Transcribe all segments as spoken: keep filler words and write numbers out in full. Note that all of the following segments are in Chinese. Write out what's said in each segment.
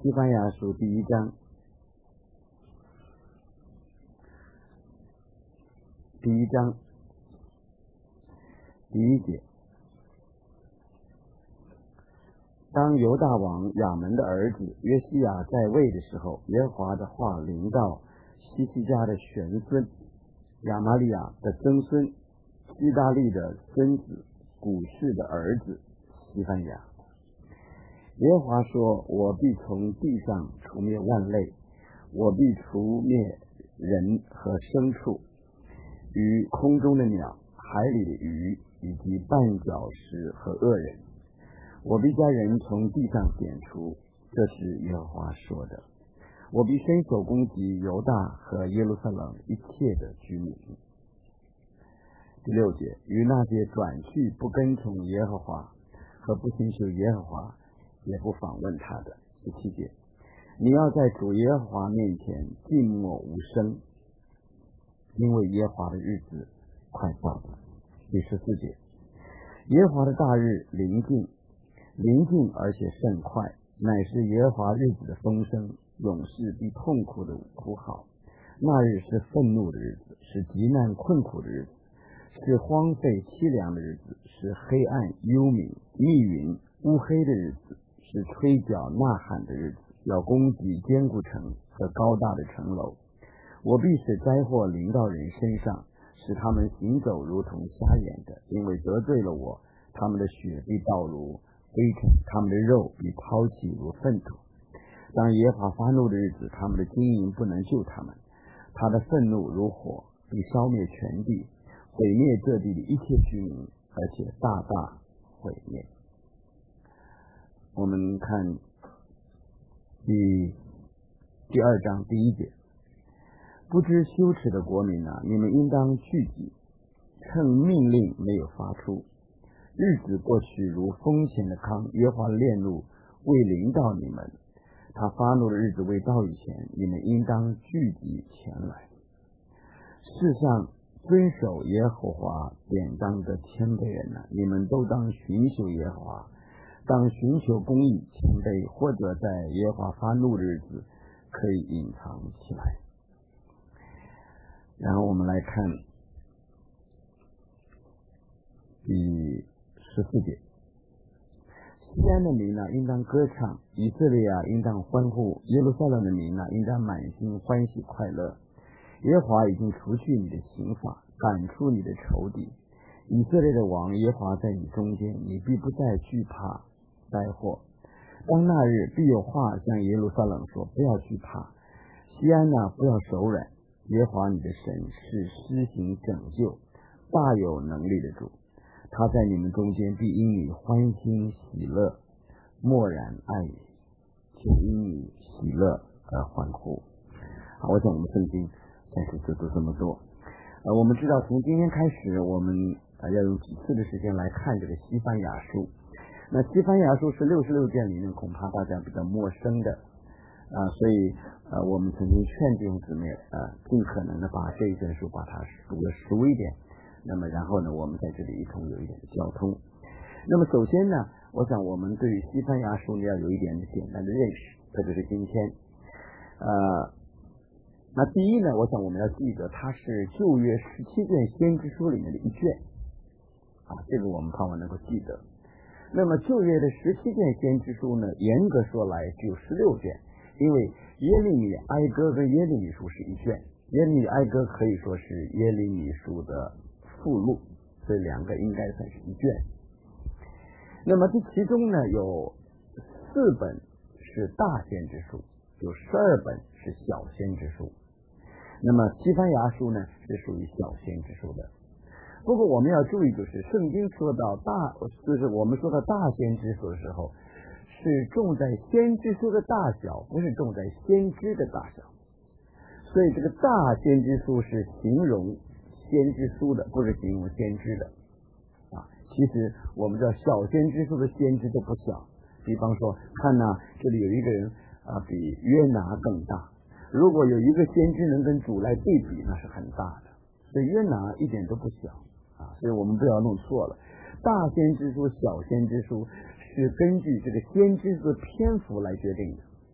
西番雅书第一章第一章第一节。当犹大王亚门的儿子约西亚在位的时候，耶和华的话临到西西家的玄孙亚玛利亚的曾孙希大利的孙子古士的儿子西番雅。耶和华说，我必从地上除灭万类，我必除灭人和牲畜，与空中的鸟，海里的鱼，以及绊脚石和恶人，我必将人从地上剪除，这是耶和华说的。我必伸手攻击犹大和耶路撒冷一切的居民。第六节，与那些转去不跟从耶和华和不寻求耶和华也不访问他的。第七节，你要在主耶和华面前静默无声，因为耶和华的日子快到了。第十四节，耶和华的大日临近，临近而且甚快，乃是耶和华日子的风声，勇士必痛苦的哭嚎。那日是愤怒的日子，是极难困苦的日子，是荒废凄凉的日子，是黑暗幽冥密云乌黑的日子，是吹角呐喊的日子，要攻击坚固城和高大的城楼。我必使灾祸临到人身上，使他们行走如同瞎眼的，因为得罪了我，他们的血必倒如灰尘，他们的肉必抛弃如粪土。当耶和华发怒的日子，他们的经营不能救他们，他的愤怒如火，必烧灭全地，毁灭这地的一切居民，而且大大毁灭。我们看第第二章第一节，不知羞耻的国民啊，你们应当聚集，趁命令没有发出，日子过去如风前的糠，耶和华烈怒未临到你们，他发怒的日子未到以前，你们应当聚集前来。世上遵守耶和华典章的谦卑人啊，你们都当寻求耶和华，当寻求公义谦卑，或者在耶和华发怒的日子可以隐藏起来。然后我们来看第十四节，西安的民啊，应当歌唱，以色列啊，应当欢呼，耶路撒冷的民啊，应当满心欢喜快乐。耶和华已经除去你的刑罚，赶出你的仇敌。以色列的王耶和华在你中间，你必不再惧怕灾祸。当那日，必有话向耶路撒冷说，不要惧怕，西安啊，不要手软。耶和华你的神是施行拯救大有能力的主，他在你们中间必因你欢欣喜乐，默然爱你，且因你喜乐而欢呼。好，我想我们圣经暂时就读这么多。呃，我们知道从今天开始，我们、呃、要用几次的时间来看这个西番雅书。那西番雅书是六十六卷里面恐怕大家比较陌生的啊、呃，所以呃，我们曾经劝弟兄姊妹呃，尽可能的把这一卷书把它读得熟一点。那么然后呢，我们在这里一同有一点的交通。那么首先呢，我想我们对于西番雅书要有一点简单的认识，特别是今天。呃，那第一呢，我想我们要记得它是旧约十七卷先知书里面的一卷啊，这个我们盼望能够记得。那么旧约的十七卷先知书呢，严格说来只有十六卷，因为耶利米哀歌跟耶利米书是一卷，耶利米哀歌可以说是耶利米书的附录，这两个应该算是一卷。那么这其中呢，有四本是大先知书，有十二本是小先知书。那么西番雅书呢，是属于小先知书的。不过我们要注意，就是圣经说到大，就是我们说到大先知书的时候，是重在先知书的大小，不是重在先知的大小。所以这个大先知书是形容先知书的，不是形容先知的啊。其实我们知道小先知书的先知都不小，比方说看呐、啊，这里有一个人啊，比约拿更大。如果有一个先知能跟主来对比，那是很大的。所以约拿一点都不小啊，所以我们不要弄错了。大先知书、小先知书是根据这个先知的篇幅来决定的。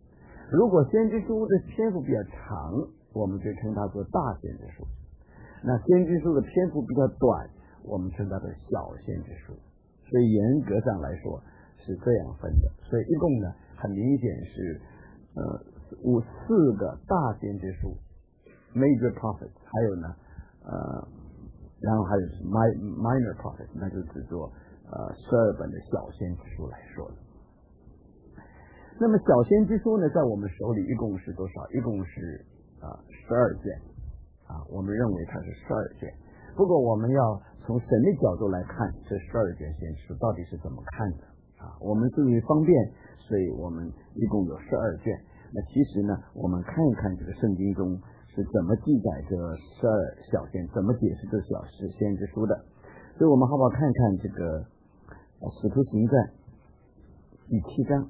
如果先知书的篇幅比较长，我们就称它做大先知书；那先知书的篇幅比较短，我们称它做小先知书。所以严格上来说是这样分的。所以一共呢，很明显是呃五四个大先知书 major prophets， 还有呢呃然后还有 minor prophets， 那就只做呃十二本的小先知书来说了。那么小先知书呢，在我们手里一共是多少？一共是啊十二卷啊，我们认为它是十二卷。不过我们要从神的角度来看，这十二卷先知书到底是怎么看的啊？我们至于方便，所以我们一共有十二卷。那其实呢，我们看一看这个圣经中是怎么记载这十二小先，怎么解释这小是先知书的。所以我们好不好看看这个《使徒行传》第七章，《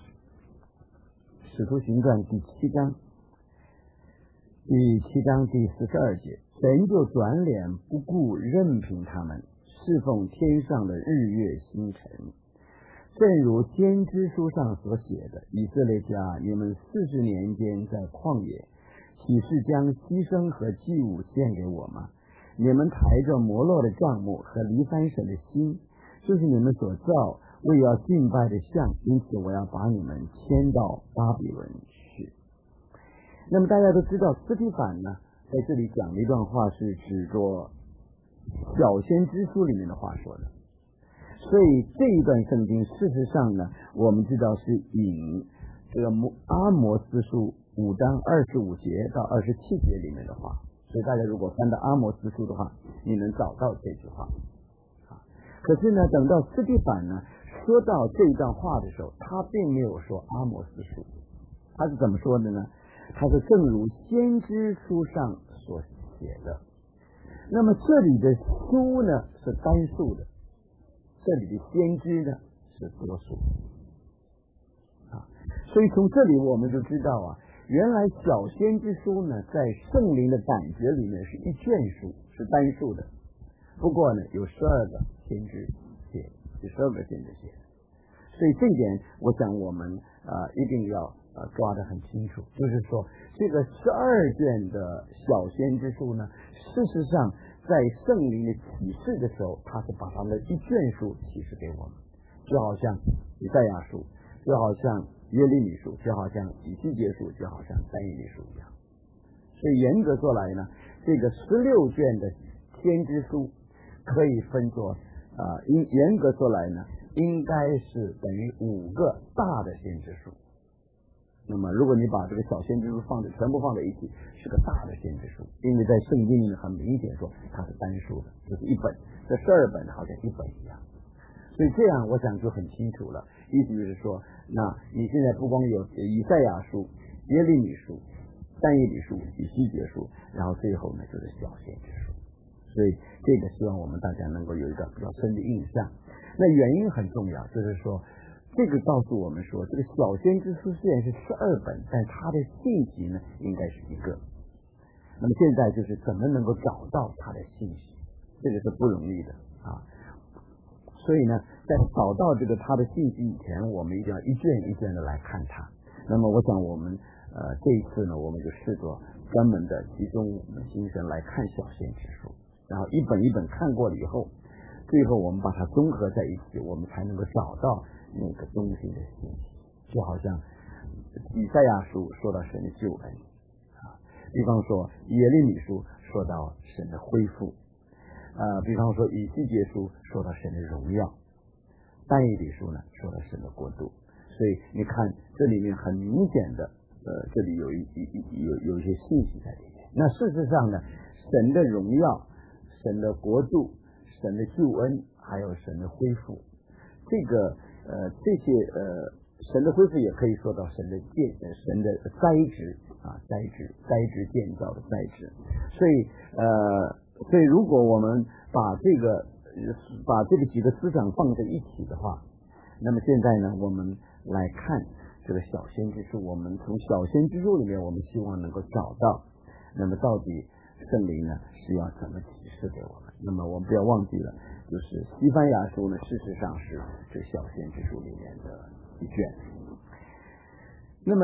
使徒行传》第七章，第七章第四十二节，神就转脸不顾，任凭他们侍奉天上的日月星辰。正如先知书上所写的，以色列家，你们四十年间在旷野，岂是将牺牲和祭物献给我吗？你们抬着摩洛的帐幕和离番神的心，就是你们所造为要敬拜的像，因此我要把你们迁到巴比伦去。那么大家都知道，司提反呢在这里讲的一段话是指着小先知书里面的话说的。所以这一段圣经事实上呢，我们知道是引这个阿摩司书五章二十五节到二十七节里面的话。所以大家如果翻到阿摩司书的话，你能找到这句话。可是呢，等到司提反呢说到这一段话的时候，他并没有说阿摩司书，他是怎么说的呢？他是正如先知书上所写的。那么这里的书呢是单数的，这里的先知呢是多数啊。所以从这里我们就知道啊，原来小先知书呢在圣灵的感觉里面是一卷书，是单数的。不过呢有十二个先知写，有十二个先知写的。所以这一点我想我们呃一定要呃抓得很清楚，就是说这个十二卷的小先知书呢，事实上在圣灵的启示的时候，他是把他们的一卷书启示给我们，就好像以赛亚书，就好像耶利米书，就好像以西结书，就好像但以理书一样。所以严格说来呢，这个十六卷的先知书可以分作啊、呃，应严格说来呢，应该是等于五个大的先知书。那么如果你把这个小先知书放在全部放在一起，是个大的先知书，因为在圣经里面很明显说它是单数的，就是一本，这十二本好像一本一样。所以这样我想就很清楚了，意思就是说，那你现在不光有以赛亚书、耶利米书、但以理书、以西结书，然后最后呢就是小先知书。所以这个希望我们大家能够有一个比较深的印象。那原因很重要，就是说这个告诉我们说，这个小先知书虽然是十二本，但它的信息呢应该是一个。那么现在就是怎么能够找到它的信息，这个是不容易的啊。所以呢，在找到这个它的信息以前，我们一定要一卷一卷的来看它。那么我想我们呃这一次呢，我们就试着专门的集中我们的心神来看小先知书，然后一本一本看过了以后，最后我们把它综合在一起，我们才能够找到那个中心的信息。就好像以赛亚书说到神的救恩啊，比方说耶利米书说到神的恢复，呃，比方说以西结书说到神的荣耀，但以理书呢说到神的国度。所以你看这里面很明显的呃，这里有一一有有一些信息在里面。那事实上呢，神的荣耀、神的国度、神的救恩，还有神的恢复，这个呃这些呃神的恢复也可以说到神的建呃神的栽植啊栽植栽植建造的栽植。所以呃所以如果我们把这个把这个几个思想放在一起的话，那么现在呢我们来看这个小先知书，我们从小先知书里面我们希望能够找到，那么到底圣灵呢是要怎么启示给我们。那么我们不要忘记了，就是西番雅书呢事实上是这小先知书里面的一卷。那么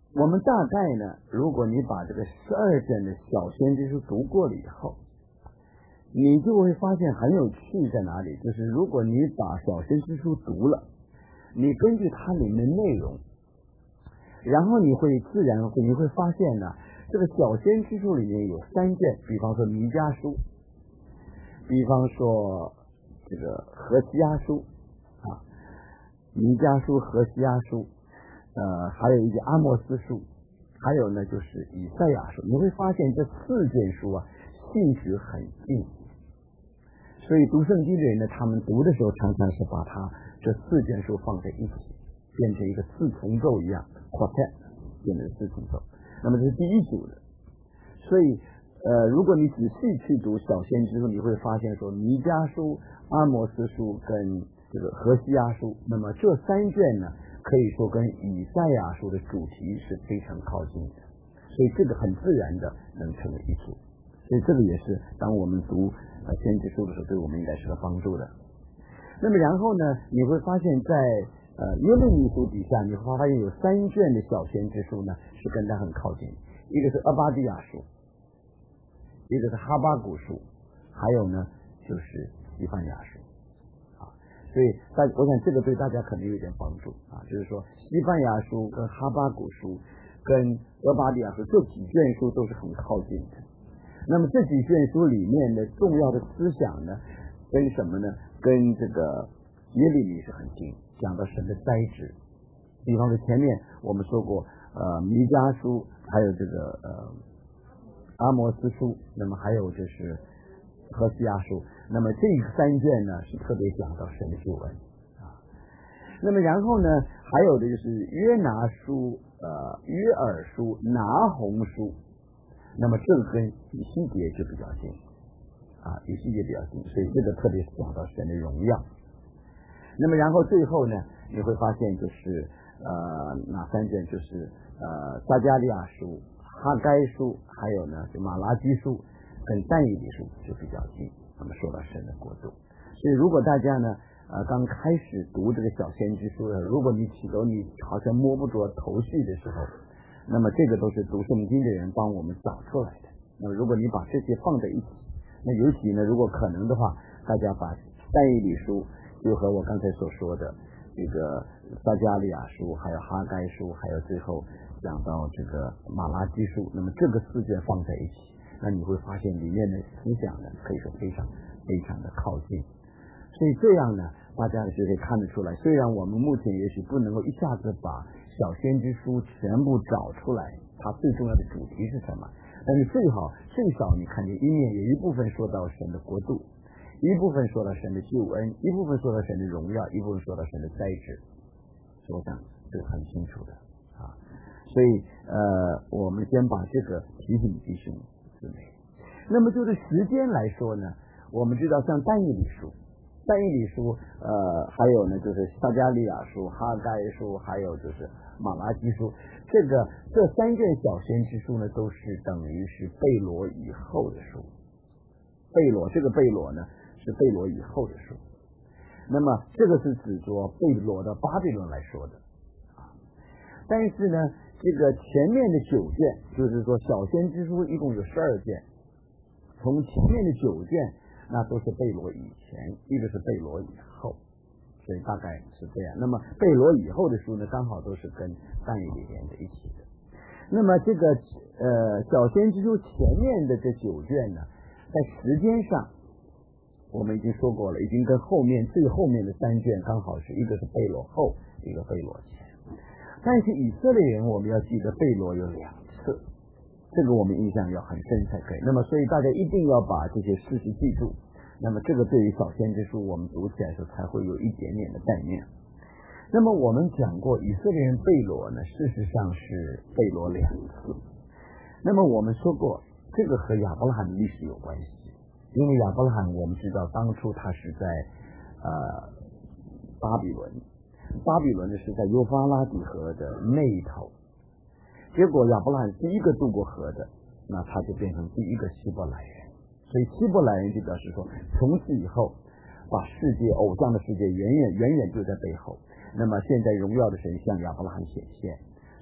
我们大概呢，如果你把这个十二卷的小先知书读过了以后，你就会发现很有趣在哪里，就是如果你把小先知书读了，你根据它里面的内容，然后你会自然会你会发现呢，这个小先知书里面有三卷，比方说弥迦书，比方说这个何西阿书啊，弥迦书、何西阿书，呃，还有一些阿摩斯书，还有呢就是以赛亚书。你会发现这四卷书啊，性质很近，所以读圣经的人呢，他们读的时候常常是把它这四卷书放在一起，变成一个四重奏一样 quartet， 变成四重奏。那么这是第一组的。所以呃，如果你仔细去读小先知书，你会发现说弥迦书、阿摩斯书跟这个何西阿书，那么这三卷呢，可以说跟以赛亚书的主题是非常靠近的，所以这个很自然的能成为一组。所以这个也是当我们读呃先知书的时候，对我们应该是个帮助的。那么然后呢，你会发现在呃耶利米书底下，你会发现有三卷的小先知书呢是跟它很靠近，一个是阿巴迪亚书，一个是哈巴谷书，还有呢就是西番雅书啊。所以大我想这个对大家可能有点帮助啊，就是说西番雅书跟哈巴谷书跟阿巴迪亚书这几卷书都是很靠近的。那么这几卷书里面的重要的思想呢，跟什么呢？跟这个耶利米是很近，讲到神的灾职。比方说前面我们说过，呃，弥迦书，还有这个呃阿摩斯书，那么还有就是何西阿书。那么这三卷呢是特别讲到神的救恩啊。那么然后呢，还有的就是约拿书、呃约珥书、拿红书。那么这个跟以西结就比较近啊，以西结比较近，所以这个特别是讲到神的荣耀。那么然后最后呢，你会发现就是呃哪三卷，就是呃撒迦利亚书、哈该书，还有呢就马拉基书跟但以理书就比较近。那么说到神的国度，所以如果大家呢呃刚开始读这个小先知书的，如果你起头你好像摸不着头绪的时候，那么这个都是读圣经的人帮我们找出来的。那么如果你把这些放在一起，那尤其呢如果可能的话，大家把但以理书就和我刚才所说的这个撒迦利亚书，还有哈该书，还有最后讲到这个马拉基书，那么这个四卷放在一起，那你会发现里面的思想呢可以说非常非常的靠近。所以这样呢大家就可以看得出来，虽然我们目前也许不能够一下子把小先知书全部找出来它最重要的主题是什么，但是最好最少你看见一面有一部分说到神的国度，一部分说到神的救恩，一部分说到神的荣耀，一部分说到神的灾职，我想这个很清楚的啊。所以呃我们先把这个提醒弟兄姊妹。那么就是时间来说呢，我们知道像但以理书但以理书呃还有呢就是撒迦利亚书、哈该书，还有就是马拉基书，这个这三卷小先知书呢都是等于是贝罗以后的书。贝罗这个贝罗呢是贝罗以后的书，那么这个是指着贝罗的巴比伦来说的啊。但是呢这个前面的九卷，就是说小先知书一共有十二卷，从前面的九卷那都是贝罗以前，一个是贝罗以后，所以大概是这样。那么贝罗以后的书呢刚好都是跟但以理连在一起的。那么这个呃小先知书前面的这九卷呢，在时间上我们已经说过了，已经跟后面最后面的三卷刚好是一个是贝罗后，一个贝罗前。但是以色列人我们要记得贝罗有两次，这个我们印象要很深才可以。那么所以大家一定要把这些事实记住，那么这个对于小先知书我们读起来的时候才会有一点点的概念。那么我们讲过以色列人贝罗呢，事实上是贝罗两次。那么我们说过这个和亚伯拉罕的历史有关系，因为亚伯拉罕我们知道当初他是在呃巴比伦，巴比伦呢是在幼发拉底河的那一头，结果亚伯拉罕第一个渡过河的，那他就变成第一个希伯来人，所以希伯来人就表示说从此以后把世界偶像的世界远远远远就在背后，那么现在荣耀的神向亚伯拉罕显现，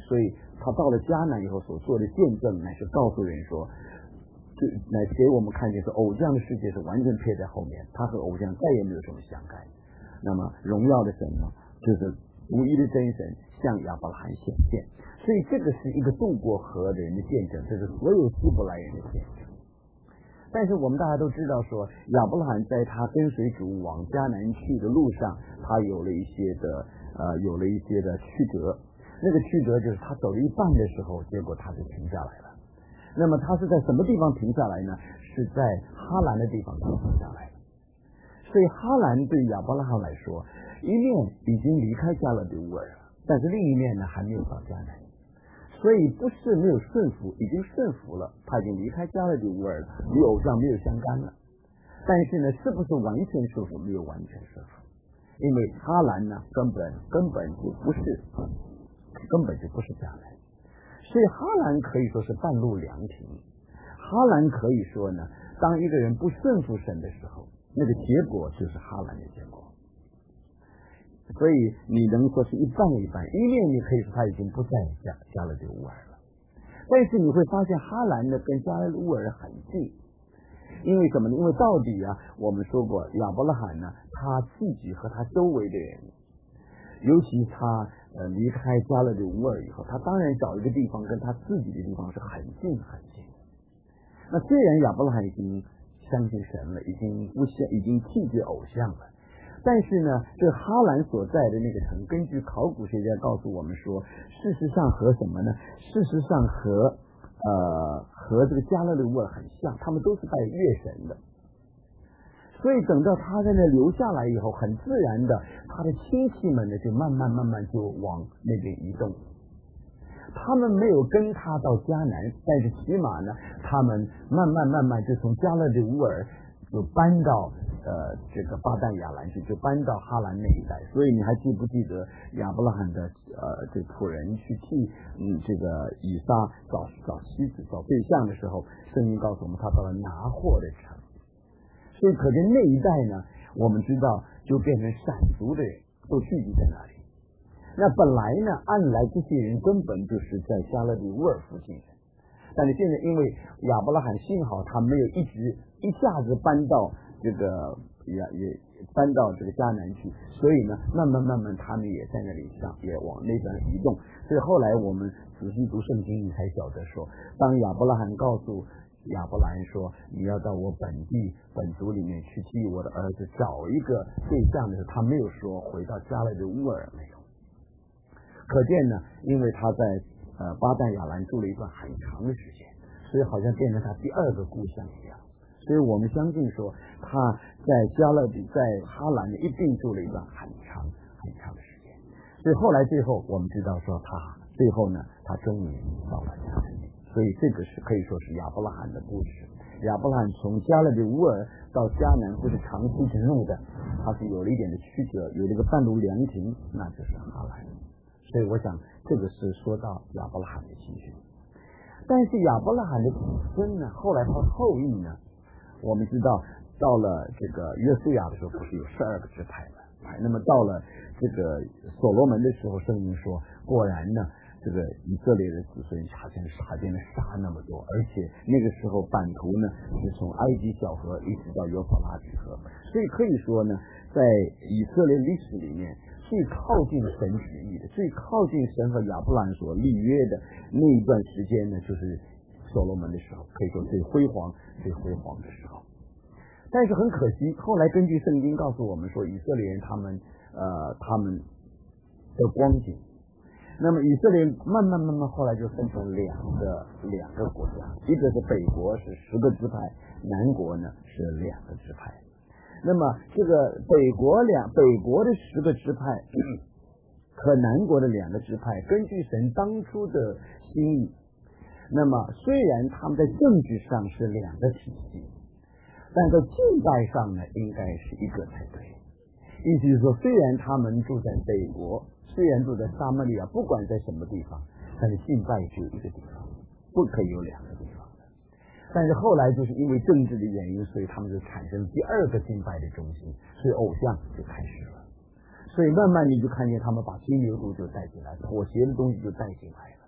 所以他到了迦南以后所做的见证，乃是告诉人说，就乃给我们看见是偶像的世界是完全撇在后面，他和偶像再也没有什么相干。那么荣耀的神呢，就是独一的真神向亚伯拉罕显现，所以这个是一个渡过河的人的见证，这是所有希伯来人的见证。但是我们大家都知道说，亚伯拉罕在他跟随主往迦南去的路上，他有了一些的呃有了一些的曲折，那个曲折就是他走了一半的时候，结果他就停下来了。那么他是在什么地方停下来呢？是在哈兰的地方停下来了。所以哈兰对亚伯拉罕来说，一面已经离开迦勒底乌尔了，但是另一面呢还没有到迦南，所以不是没有顺服，已经顺服了，他已经离开迦勒底乌尔了，与偶像没有相干了。但是呢，是不是完全顺服？没有完全顺服，因为哈兰呢根本根本就不是根本就不是迦南，所以哈兰可以说是半路凉亭。哈兰可以说呢，当一个人不顺服神的时候，那个结果就是哈兰的结果。所以你能说是一半一半，一面你可以说他已经不在加加勒底乌尔了，但是你会发现哈兰呢跟加勒底乌尔很近，因为什么呢？因为到底啊，我们说过亚伯拉罕呢，他自己和他周围的人，尤其他呃离开加勒底乌尔以后，他当然找一个地方跟他自己的地方是很近很近。那虽然亚伯拉罕已经相信神了，已经不相已经弃绝偶像了，但是呢，这哈兰所在的那个城，根据考古学家告诉我们说，事实上和什么呢？事实上和呃和这个加勒底乌尔很像，他们都是拜月神的。所以等到他在那留下来以后，很自然的，他的亲戚们呢就慢慢慢慢就往那边移动。他们没有跟他到迦南，但是起码呢，他们慢慢慢慢就从加勒底乌尔就搬到呃这个巴旦亚兰去，就搬到哈兰那一带。所以你还记不记得亚伯拉罕的呃这仆人去替嗯这个以撒找找妻子找对象的时候，圣经告诉我们他到了拿货的城。所以可见那一带呢，我们知道就变成闪族的人都聚集在那里。那本来呢，按来这些人根本就是在加勒底乌尔附近的，但是现在因为亚伯拉罕幸好他没有一直一下子搬到这个也也搬到这个迦南去，所以呢，慢慢慢慢他们也在那里上也往那边移动。所以后来我们仔细读圣经，你才晓得说，当亚伯拉罕告诉亚伯兰说，你要到我本地本族里面去替我的儿子找一个对象的时候，他没有说回到加勒底乌尔，没有。可见呢，因为他在呃巴旦亚兰住了一段很长的时间，所以好像变成他第二个故乡一样。所以我们相信说，他在加勒底在哈兰一定住了一段很长很长的时间。所以后来最后我们知道说，他最后呢，他终于到了迦南地。所以这个是可以说是亚伯拉罕的故事。亚伯拉罕从加勒底乌尔到迦南不是长期之路的，他是有了一点的曲折，有了一个半路凉亭，那就是哈兰。所以我想这个是说到亚伯拉罕的情绪。但是亚伯拉罕的子孙呢，后来他后裔呢，我们知道到了这个约书亚的时候不是有十二个支派吗？那么到了这个所罗门的时候，圣经说果然呢，这个以色列的子孙好像好像杀那么多，而且那个时候版图呢是从埃及小河一直到幼发拉底河，所以可以说呢，在以色列历史里面最靠近神旨意的，最靠近神和亚伯兰所立约的那一段时间呢，就是所罗门的时候，可以说最辉煌最辉煌的时候。但是很可惜，后来根据圣经告诉我们说，以色列人他们呃他们的光景，那么以色列慢慢慢慢后来就分成两个两个国家，一个是北国是十个支派，南国呢是两个支派。那么这个北国两北国的十个支派和南国的两个支派，根据神当初的心意，那么虽然他们在政治上是两个体系，但在敬拜上呢应该是一个才对。意思是说，虽然他们住在北国，虽然住在撒玛利亚，不管在什么地方，但是敬拜只有一个地方，不可以有两个地方的。但是后来就是因为政治的原因，所以他们就产生第二个敬拜的中心，所以偶像就开始了。所以慢慢你就看见他们把金牛犊就带进来，妥协的东西就带进来了。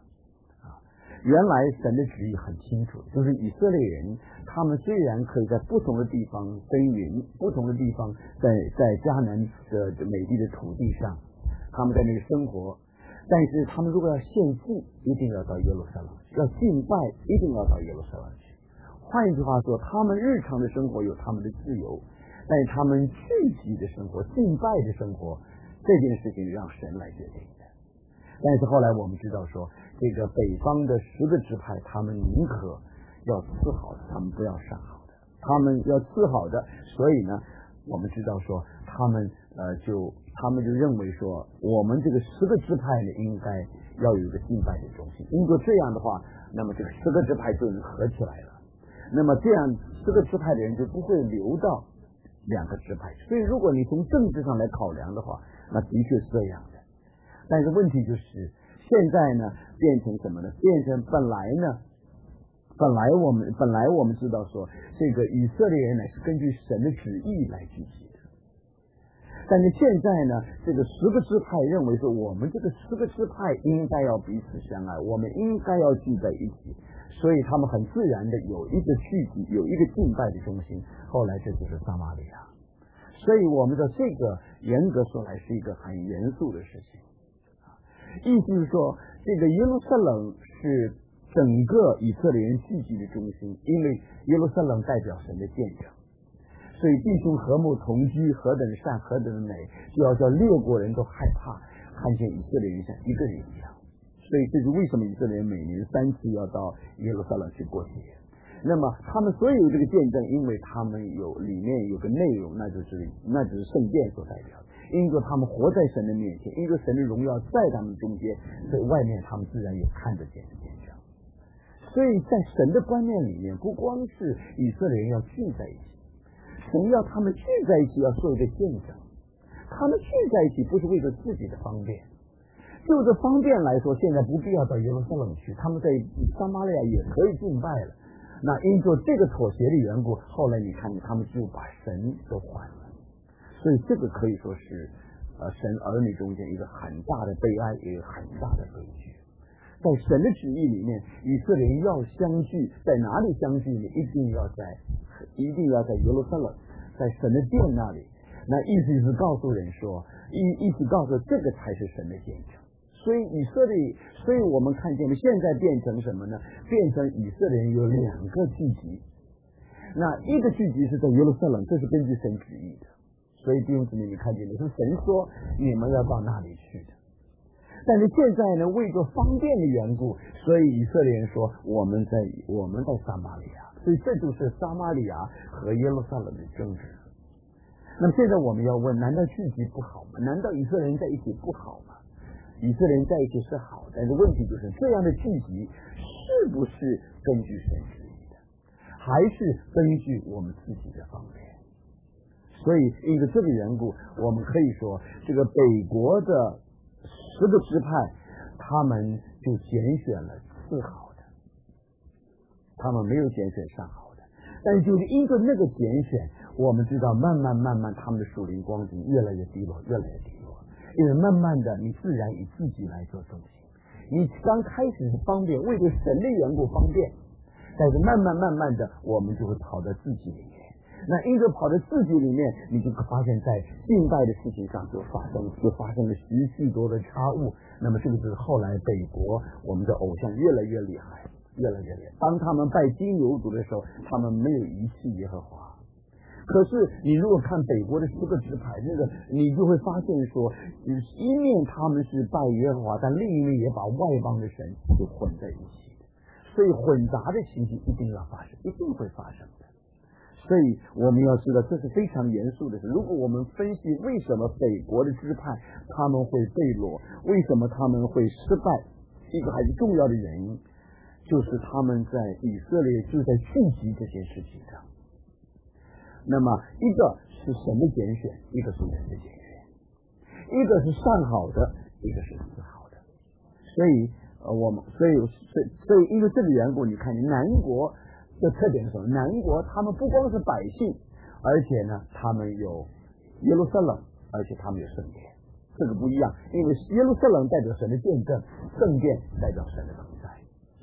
原来神的旨意很清楚，就是以色列人他们虽然可以在不同的地方耕耘，不同的地方在在迦南的美丽的土地上，他们在那里生活，但是他们如果要献祭，一定要到耶路撒冷去；要敬拜，一定要到耶路撒冷去。换一句话说，他们日常的生活有他们的自由，但是他们聚集的生活、敬拜的生活，这件事情让神来决定的。但是后来我们知道说，这个北方的十个支派，他们宁可要赐好的，他们不要上好的，他们要赐好的，所以呢，我们知道说，他们呃就他们就认为说，我们这个十个支派呢，应该要有一个敬拜的中心。如果这样的话，那么这个十个支派就能合起来了。那么这样十个支派的人就不会流到两个支派。所以如果你从政治上来考量的话，那的确是这样的。但是问题就是现在呢变成什么呢？变成本来呢本来我们本来我们知道说，这个以色列人呢是根据神的旨意来聚集的，但是现在呢，这个十个支派认为说，我们这个十个支派应该要彼此相爱，我们应该要聚在一起，所以他们很自然的有一个聚集，有一个敬拜的中心。后来这就是撒玛利亚，所以我们的这个严格说来是一个很严肃的事情。意思是说，这个耶路撒冷是整个以色列人聚集的中心，因为耶路撒冷代表神的见证，所以弟兄和睦同居，何等善，何等美，就要叫列国人都害怕，看见以色列人像一个人一样。所以这是为什么以色列人每年三次要到耶路撒冷去过节。那么他们所有这个见证，因为他们有里面有个内容，那就是那就是圣殿所代表的。因为他们活在神的面前，因为神的荣耀在他们中间，所以外面他们自然有看得见的见证。所以在神的观念里面，不光是以色列人要聚在一起，神要他们聚在一起要做一个见证。他们聚在一起不是为了自己的方便，就这方便来说，现在不必要到耶路撒冷去，他们在撒玛利亚也可以敬拜了。那因着这个妥协的缘故，后来你看他们就把神都还了。所以这个可以说是呃神儿女中间一个很大的悲哀，也有很大的悲剧。在神的旨意里面，以色列人要相聚，在哪里相聚呢？一定要在一定要在耶路撒冷，在神的殿那里。那意思就是告诉人说，意意思告诉这个才是神的见证。所以以色列，所以我们看见了，现在变成什么呢？变成以色列人有两个聚集。那一个聚集是在耶路撒冷，这是根据神旨意的。所以弟兄姊妹，你看见的是神说你们要到那里去的。但是现在呢，为着方便的缘故，所以以色列人说我们在我们在撒玛利亚，所以这就是撒玛利亚和耶路撒冷的争执。那么现在我们要问，难道聚集不好吗？难道以色列人在一起不好吗？以色列人在一起是好，但是问题就是这样的聚集是不是根据神旨意的，还是根据我们自己的方便？所以因为这个缘故，我们可以说这个北国的十个支派，他们就拣选了次好的，他们没有拣选上好的。但是就是因着那个拣选，我们知道慢慢慢慢他们的属灵光景越来越低落，越来越低落。因为慢慢的你自然以自己来做中心，你刚开始是方便，为了神的缘故方便，但是慢慢慢慢的我们就会跑到自己里面。那因着跑到自己里面，你就发现在敬拜的事情上就发生就发生了许许多的差误。那么这个是后来北国我们的偶像越来越厉害，越来越厉害。当他们拜金牛犊的时候，他们没有遗弃耶和华。可是你如果看北国的十个支派，这个你就会发现说，一面他们是拜耶和华，但另一面也把外邦的神就混在一起，所以混杂的情形一定要发生，一定会发生的。所以我们要知道这是非常严肃的事。如果我们分析为什么北国的支派他们会被掳，为什么他们会失败，一个还是重要的原因就是他们在以色列就在聚集这件事情上。那么一个是神的拣选，一个是人的拣选，一个是上好的，一个是次好的。所以呃我们所以所以所以因为这个缘故，你看南国的特点是什么？南国他们不光是百姓，而且呢他们有耶路撒冷，而且他们有圣殿，这个不一样。因为耶路撒冷代表神的见证，圣殿代表神的同在。所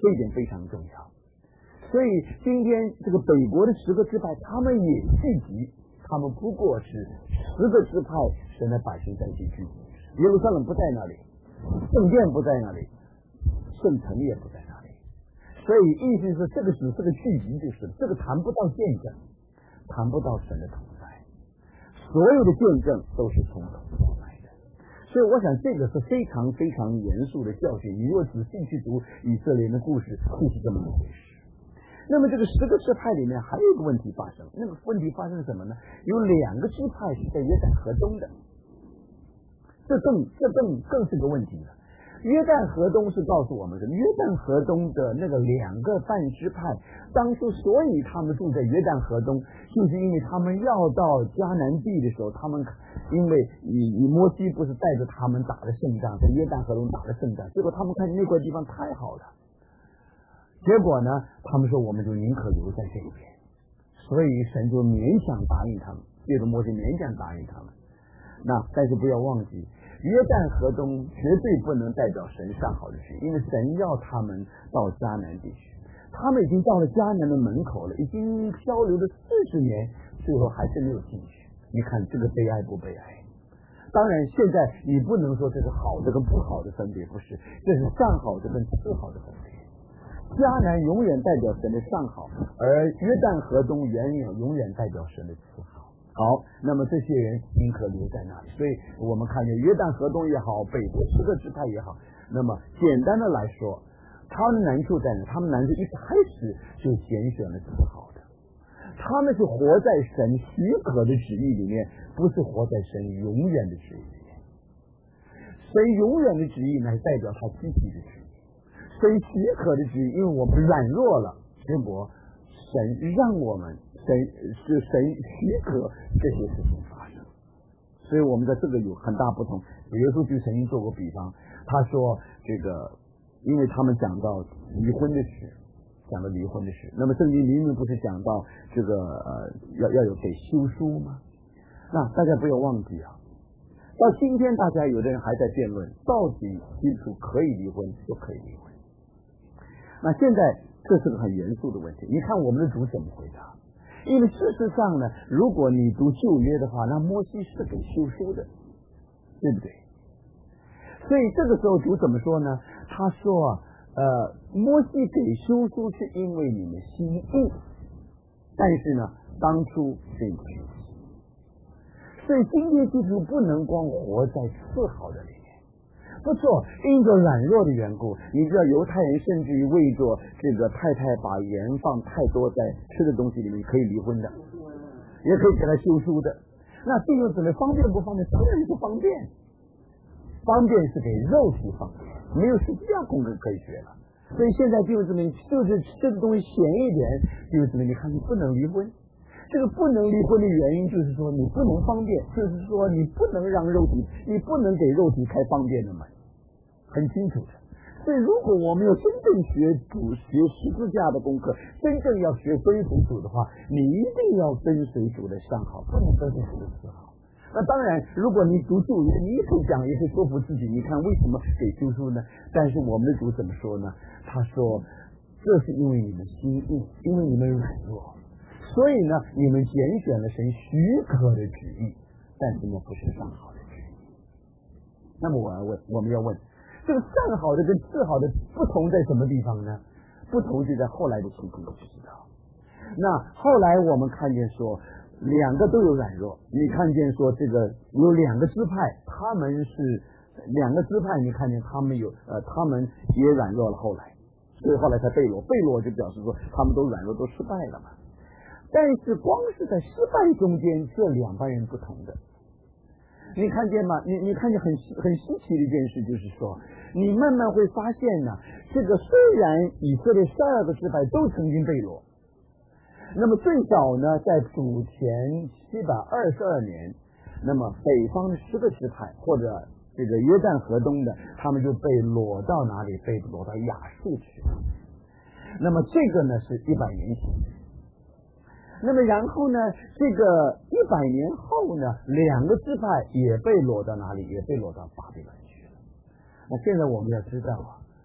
这一点非常重要。所以今天这个北国的十个支派，他们也聚集，他们不过是十个支派神的百姓在一起聚集。耶路撒冷不在那里，圣殿不在那里，圣城也不在那里。所以意思是这个只是个聚集，就是这个谈不到见证，谈不到神的同在，所有的见证都是从头来的。所以我想这个是非常非常严肃的教训。你如果仔细去读以色列的故事，就是这么一回事。那么这个十个支派里面还有一个问题发生，那个问题发生什么呢？有两个支派是在约旦河东的，这更这更更是个问题了。约旦河东是告诉我们的，约旦河东的那个两个半支派，当初所以他们住在约旦河东，就是因为他们要到迦南地的时候，他们因为以以摩西不是带着他们打了胜仗，在约旦河东打了胜仗，结果他们看那块地方太好了，结果呢，他们说我们就宁可留在这边，所以神就勉强答应他们，借着摩西勉强答应他们。那但是不要忘记，约旦河东绝对不能代表神上好的区，因为神要他们到迦南地区，他们已经到了迦南的门口了，已经漂流了四十年，最后还是没有进去。你看这个悲哀不悲哀？当然，现在你不能说这是好的跟不好的分别，不是，这是上好的跟次好的分别。迦南永远代表神的上好，而约旦河东远远永远代表神的次好。好，那么这些人宁可留在那里，所以我们看见约旦河东也好，北国十个支派也好，那么简单的来说，他们难处在哪？他们难处一开始就拣选了次好的，他们是活在神许可的旨意里面，不是活在神永远的旨意里面。神永远的旨意乃代表他自己的旨意，神许可的旨意，因为我们软弱了，结果神让我们神是神许可这些事情发生，所以我们在这个有很大不同。耶稣就曾经做过比方，他说这个，因为他们讲到离婚的事，讲到离婚的事，那么圣经明明不是讲到这个呃要要有给休书吗？那大家不要忘记啊，到今天大家有的人还在辩论，到底基督徒可以离婚就可以离婚。那现在这是个很严肃的问题，你看我们的主怎么回答？因为事实上呢，如果你读旧约的话，那摩西是给休书的，对不对？所以这个时候主怎么说呢？他说呃，摩西给休书是因为你们心硬，但是呢当初是不是？所以今天基督不能光活在次好的里面。不错，因着软弱的缘故，你知道犹太人甚至于为着这个太太把盐放太多在吃的东西里面，可以离婚的，也可以给他休书的。那弟兄姊妹方便不方便？当然是方便，方便是给肉体方便，没有实际上功课可以学了。所以现在弟兄姊妹就是这个东西闲一点，弟兄姊妹你看你不能离婚。这个不能离婚的原因就是说你不能方便，就是说你不能让肉体，你不能给肉体开方便的门，很清楚的。所以如果我们要真正学主学十字架的功课，真正要学归服主的话，你一定要跟随主的上好，不能跟随主的次好。那当然如果你读旧约，你也可以讲，也可以说服自己，你看为什么给休书呢？但是我们的主怎么说呢？他说这是因为你们心硬，因为你们软弱，所以呢你们拣选了神许可的旨意，但是呢不是上好的旨意。那么我要问，我们要问这个上好的跟次好的不同在什么地方呢？不同就在后来的情况就知道。那后来我们看见说两个都有软弱，你看见说这个有两个支派，他们是两个支派，你看见他们有呃他们也软弱了，后来所以后来才被掳，被掳就表示说他们都软弱，都失败了嘛。但是光是在失败中间，这两帮人不同的，你看见吗？你你看见很很稀奇的一件事，就是说你慢慢会发现呢，这个虽然以色列十二个支派都曾经被掳，那么最早呢在主前七百二十二年，那么北方的十个支派或者这个约旦河东的，他们就被掳到哪里？被掳到亚述去。那么这个呢是一百年前。那么然后呢这个一百年后呢，两个支派也被掳到哪里？也被掳到巴比伦去了。那现在我们要知道啊，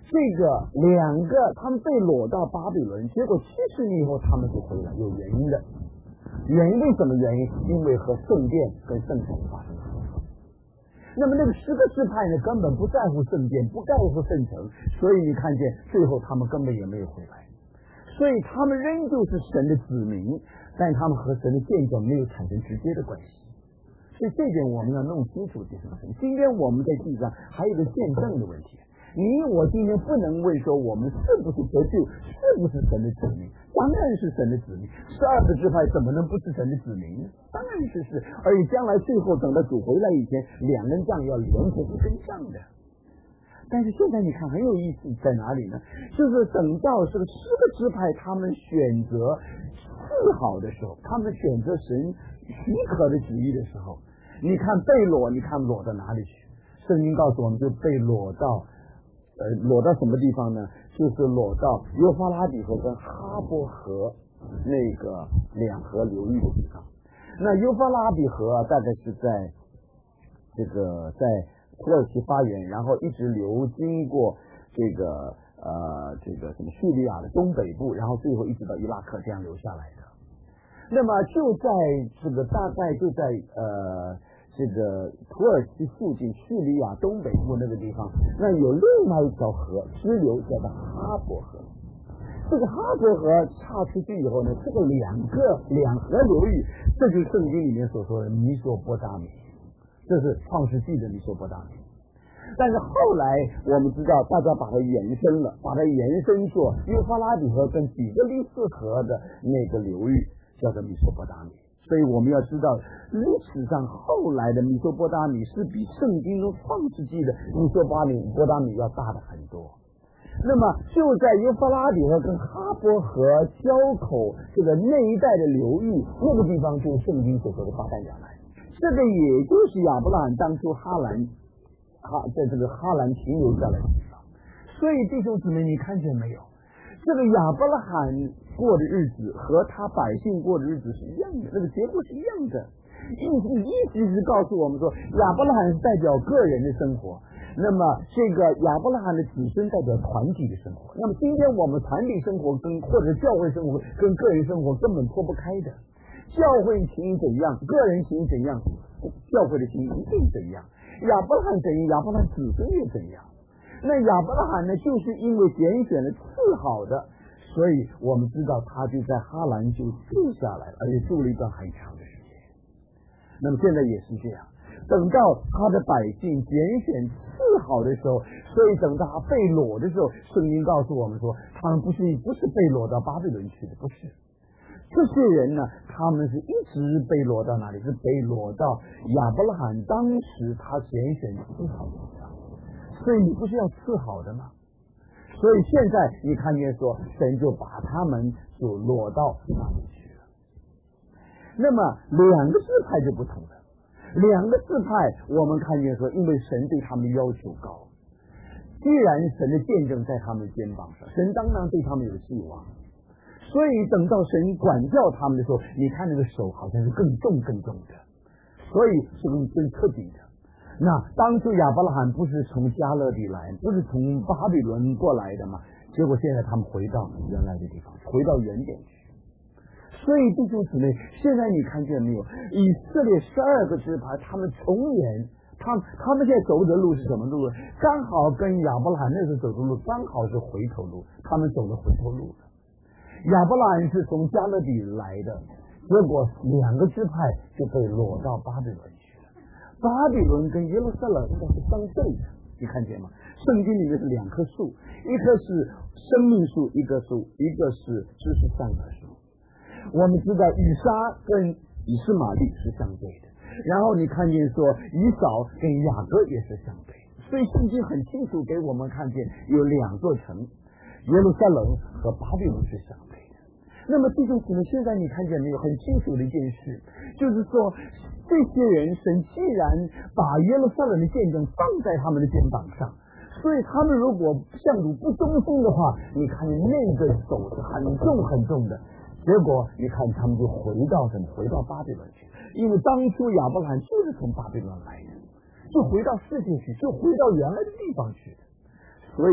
这个两个他们被掳到巴比伦，结果七十年以后他们就回来，有原因的。原因为什么原因？因为和圣殿跟圣城发生冲突。那么那个十个支派呢，根本不在乎圣殿，不在乎圣城，所以你看见最后他们根本也没有回来。所以他们仍旧是神的子民，但他们和神的见证没有产生直接的关系。所以这点我们要弄清楚这件事。今天我们在地上还有一个见证的问题。你我今天不能问说我们是不是得救，是不是神的子民？当然是神的子民。十二个支派怎么能不是神的子民呢？当然是是。而且将来最后等到主回来以前，两根杖要连成一根杖的。但是现在你看很有意思在哪里呢？就是等到这个十个支派他们选择赐好的时候，他们选择神许可的旨意的时候，你看被掳，你看掳到哪里去？圣经告诉我们，就被掳到呃，裸到什么地方呢？就是裸到幼发拉底河跟哈波河那个两河流域的地方。那幼发拉底河啊，大概是在这个在土耳其发源，然后一直流经过这个呃这个什么叙利亚的东北部，然后最后一直到伊拉克这样流下来的。那么就在这个大概就在呃。这个土耳其附近叙利亚东北部那个地方，那有另外一条河支流叫做哈伯河。这个哈伯河岔出去以后呢，这个两个两河流域，这就是圣经里面所说的弥索波达米，这是创世纪的弥索波达米。但是后来我们知道，大家把它延伸了，把它延伸做幼发拉底河跟底格里斯河的那个流域，叫做弥索波达米。所以我们要知道，历史上后来的弥索波达米是比圣经中创世纪的弥索波达米波达米要大的很多。那么就在幼发拉底河跟哈伯河交口这个那一带的流域，那个地方就是圣经所说的巴旦亚兰。这个也就是亚伯拉罕当初哈兰哈在这个哈兰停留下来的地方。所以弟兄姊妹，你看见没有？这个亚伯拉罕过的日子和他百姓过的日子是一样的，这个结果是一样的。意思意思是告诉我们说，亚伯拉罕是代表个人的生活，那么这个亚伯拉罕的子孙代表团体的生活。那么今天我们团体生活跟或者教会生活跟个人生活根本脱不开的。教会情怎样，个人情怎样，教会的情一定怎样。亚伯拉罕怎样，亚伯拉罕子孙又怎样。那亚伯拉罕呢，就是因为拣选了次好的，所以我们知道他就在哈兰就住下来，而且住了一段很长的时间。那么现在也是这样，等到他的百姓拣选次好的时候，所以等到他被掳的时候，圣经告诉我们说，他们不是不是被掳到巴比伦去的，不是。这些人呢，他们是一直被掳到哪里？是被掳到亚伯拉罕当时他拣选次好的地方。所以你不是要赐好的吗？所以现在你看见说，神就把他们就落到那里去了。那么两个支派就不同了，两个支派我们看见说，因为神对他们要求高，既然神的见证在他们肩膀上，神当然对他们有希望。所以等到神管教他们的时候，你看那个手好像是更重更重的，所以是更更彻底的。那当初亚伯拉罕不是从加勒底来，不是从巴比伦过来的吗？结果现在他们回到原来的地方，回到原点去。所以弟兄姊妹，现在你看见没有？以色列十二个支派，他们重演，他他们现在走的路是什么路？刚好跟亚伯拉罕那时候走的路刚好是回头路，他们走了回头路了。亚伯拉罕是从加勒底来的，结果两个支派就被掳到巴比伦去。巴比伦跟耶路撒冷应该是相对的，你看见吗？圣经里面是两棵树，一棵是生命树，一棵树，一个是知识善恶树。我们知道以撒跟以斯玛利是相对的，然后你看见说以扫跟雅各也是相对的，所以圣经很清楚给我们看见有两座城，耶路撒冷和巴比伦是相对的。那么弟兄姊妹，现在你看见没有？很清楚的一件事，就是说这些人，神既然把耶路撒冷的见证放在他们的肩膀上，所以他们如果向主不忠心的话，你看那个手是很重很重的。结果你看他们就回到什么？回到巴比伦去，因为当初亚伯拉罕就是从巴比伦来的，就回到世界去，就回到原来的地方去的。所以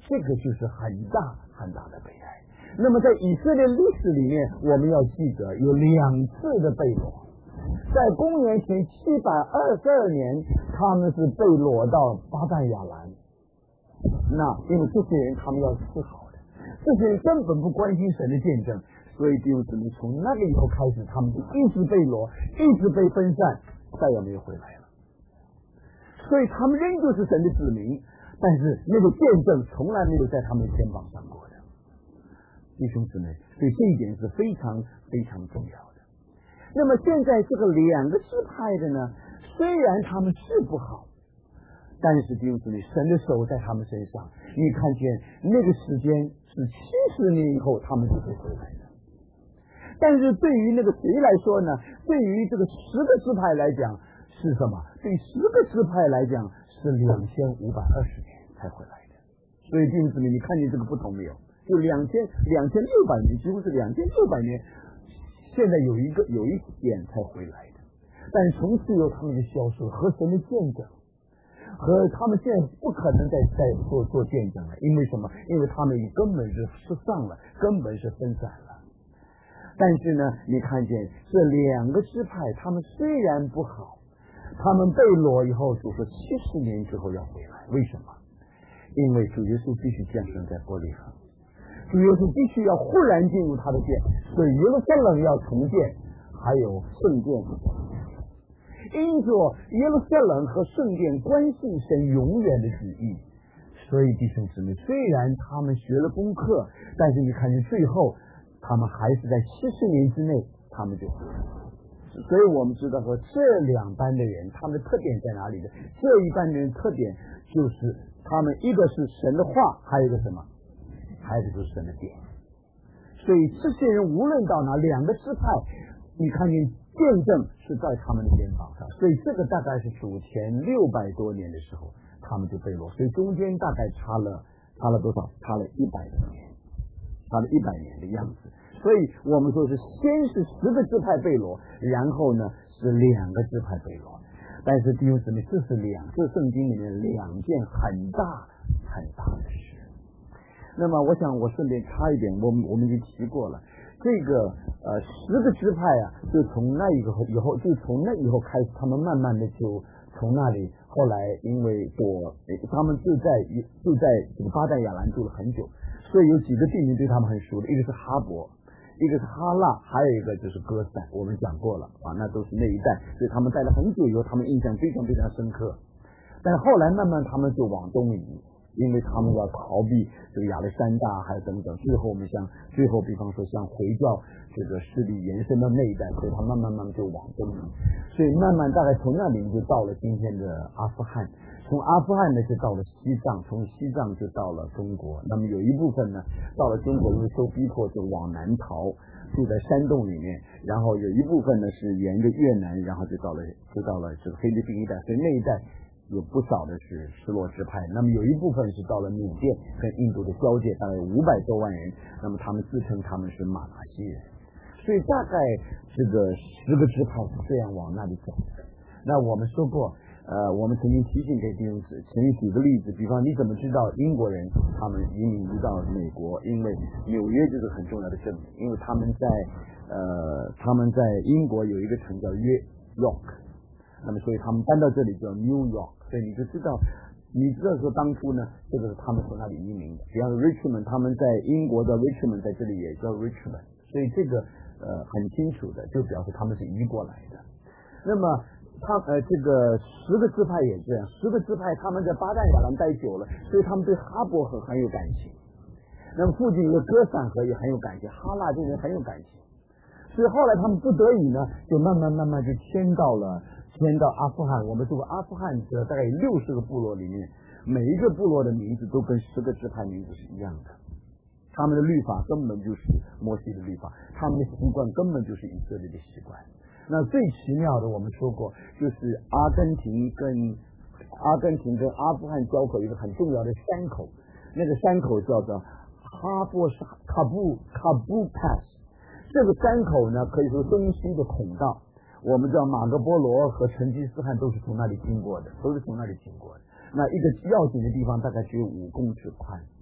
这个就是很大很大的悲哀。那么在以色列历史里面，我们要记得有两次的被掳。在公元前七百二十二年，他们是被掳到巴旦亚兰。那因为这些人他们要思考的，这些人根本不关心神的见证，所以弟兄姊妹，从那个以后开始，他们就一直被掳，一直被分散，再也没有回来了。所以他们仍旧是神的子民，但是那个见证从来没有在他们的肩膀上过的。弟兄姊妹，所以这一点是非常非常重要的。那么现在这个两个支派的呢，虽然他们是不好，但是弟兄姊妹，神的手在他们身上，你看见那个时间是七十年以后他们就会回来的。但是对于那个谁来说呢？对于这个十个支派来讲是什么？对十个支派来讲是两千五百二十年才回来的。所以弟兄姊妹，你看见这个不同没有？就两千两千六百年，几乎是两千六百年，现在有一个有一点才回来的。但是从此有他们的消失和神的见证，和他们现在不可能再再做做见证了，因为什么？因为他们根本是失丧了，根本是分散了。但是呢，你看见这两个支派，他们虽然不好，他们被掳以后，主说七十年之后要回来。为什么？因为主耶稣必须降生在伯利恒，主耶稣必须要忽然进入他的殿，所以耶路撒冷要重建，还有圣殿。因着耶路撒冷和圣殿关系神永远的旨意，所以弟兄姊妹，虽然他们学了功课，但是你看见最后他们还是在七十年之内他们就回来。所以我们知道说这两班的人他们的特点在哪里的？这一班的人特点就是他们一个是神的话，还有一个什么？还有一个就是神的殿。所以这些人无论到哪两个支派，你看见见证是在他们的肩膀上，所以这个大概是主前六百多年的时候他们就被掳，所以中间大概差了差了多少？差了一百多年，差了一百年的样子。所以我们说是先是十个支派被掳，然后呢是两个支派被掳。但是弟兄姊妹，这是两这圣经里面两件很大很大的事。那么我想我顺便插一点，我们我们已经提过了，这个呃十个支派啊，就从那一个以后，就从那以后开始，他们慢慢的就从那里，后来因为躲，他们就在就在这个巴旦亚兰住了很久，所以有几个地名对他们很熟的，一个是哈伯，一个是哈拉，还有一个就是歌散，我们讲过了啊，那都是那一带，所以他们待了很久以后，他们印象非常非常深刻。但是后来慢慢他们就往东移，因为他们要逃避这个亚历山大还有等等，最后我们像最后比方说像回教这个势力延伸到那一带，所以他慢慢慢慢就往东移，所以慢慢大概从那里就到了今天的阿富汗，从阿富汗呢就到了西藏，从西藏就到了中国。那么有一部分呢到了中国，因为受逼迫就往南逃，住在山洞里面，然后有一部分呢是沿着越南，然后就到了就到了这个菲律宾一带，所以那一带有不少的是失落支派。那么有一部分是到了缅甸跟印度的交界，大概有五百多万人，那么他们自称他们是马来西人，所以大概这个十个支派是这样往那里走的。那我们说过呃，我们曾经提醒给弟兄姊妹，曾经举个例子，比方你怎么知道英国人他们移民移到美国？因为纽约就是很重要的证明，因为他们在呃他们在英国有一个城叫约 York， 那么所以他们搬到这里叫 New York， 所以你就知道，你知道说当初呢，这个是他们从那里移民的。比方说 Richmond， 他们在英国的 Richmond 在这里也叫 Richmond， 所以这个呃很清楚的，就表示他们是移过来的。那么他呃，这个十个支派也这样，十个支派他们在巴旦亚兰待久了，所以他们对哈伯河很有感情。那么附近的歌散河也很有感情，哈拉这人很有感情，所以后来他们不得已呢，就慢慢慢慢就迁到了迁到阿富汗。我们说过，阿富汗的大概有六十个部落里面，每一个部落的名字都跟十个支派名字是一样的，他们的律法根本就是摩西的律法，他们的习惯根本就是以色列的习惯。那最奇妙的，我们说过，就是阿根廷跟阿根廷跟阿富汗交口一个很重要的山口，那个山口叫做哈波沙卡布卡布 pass。这个山口呢，可以说东西的孔道。我们知道马可波罗和成吉思汗都是从那里经过的，都是从那里经过的。那一个要紧的地方大概只有五公尺宽，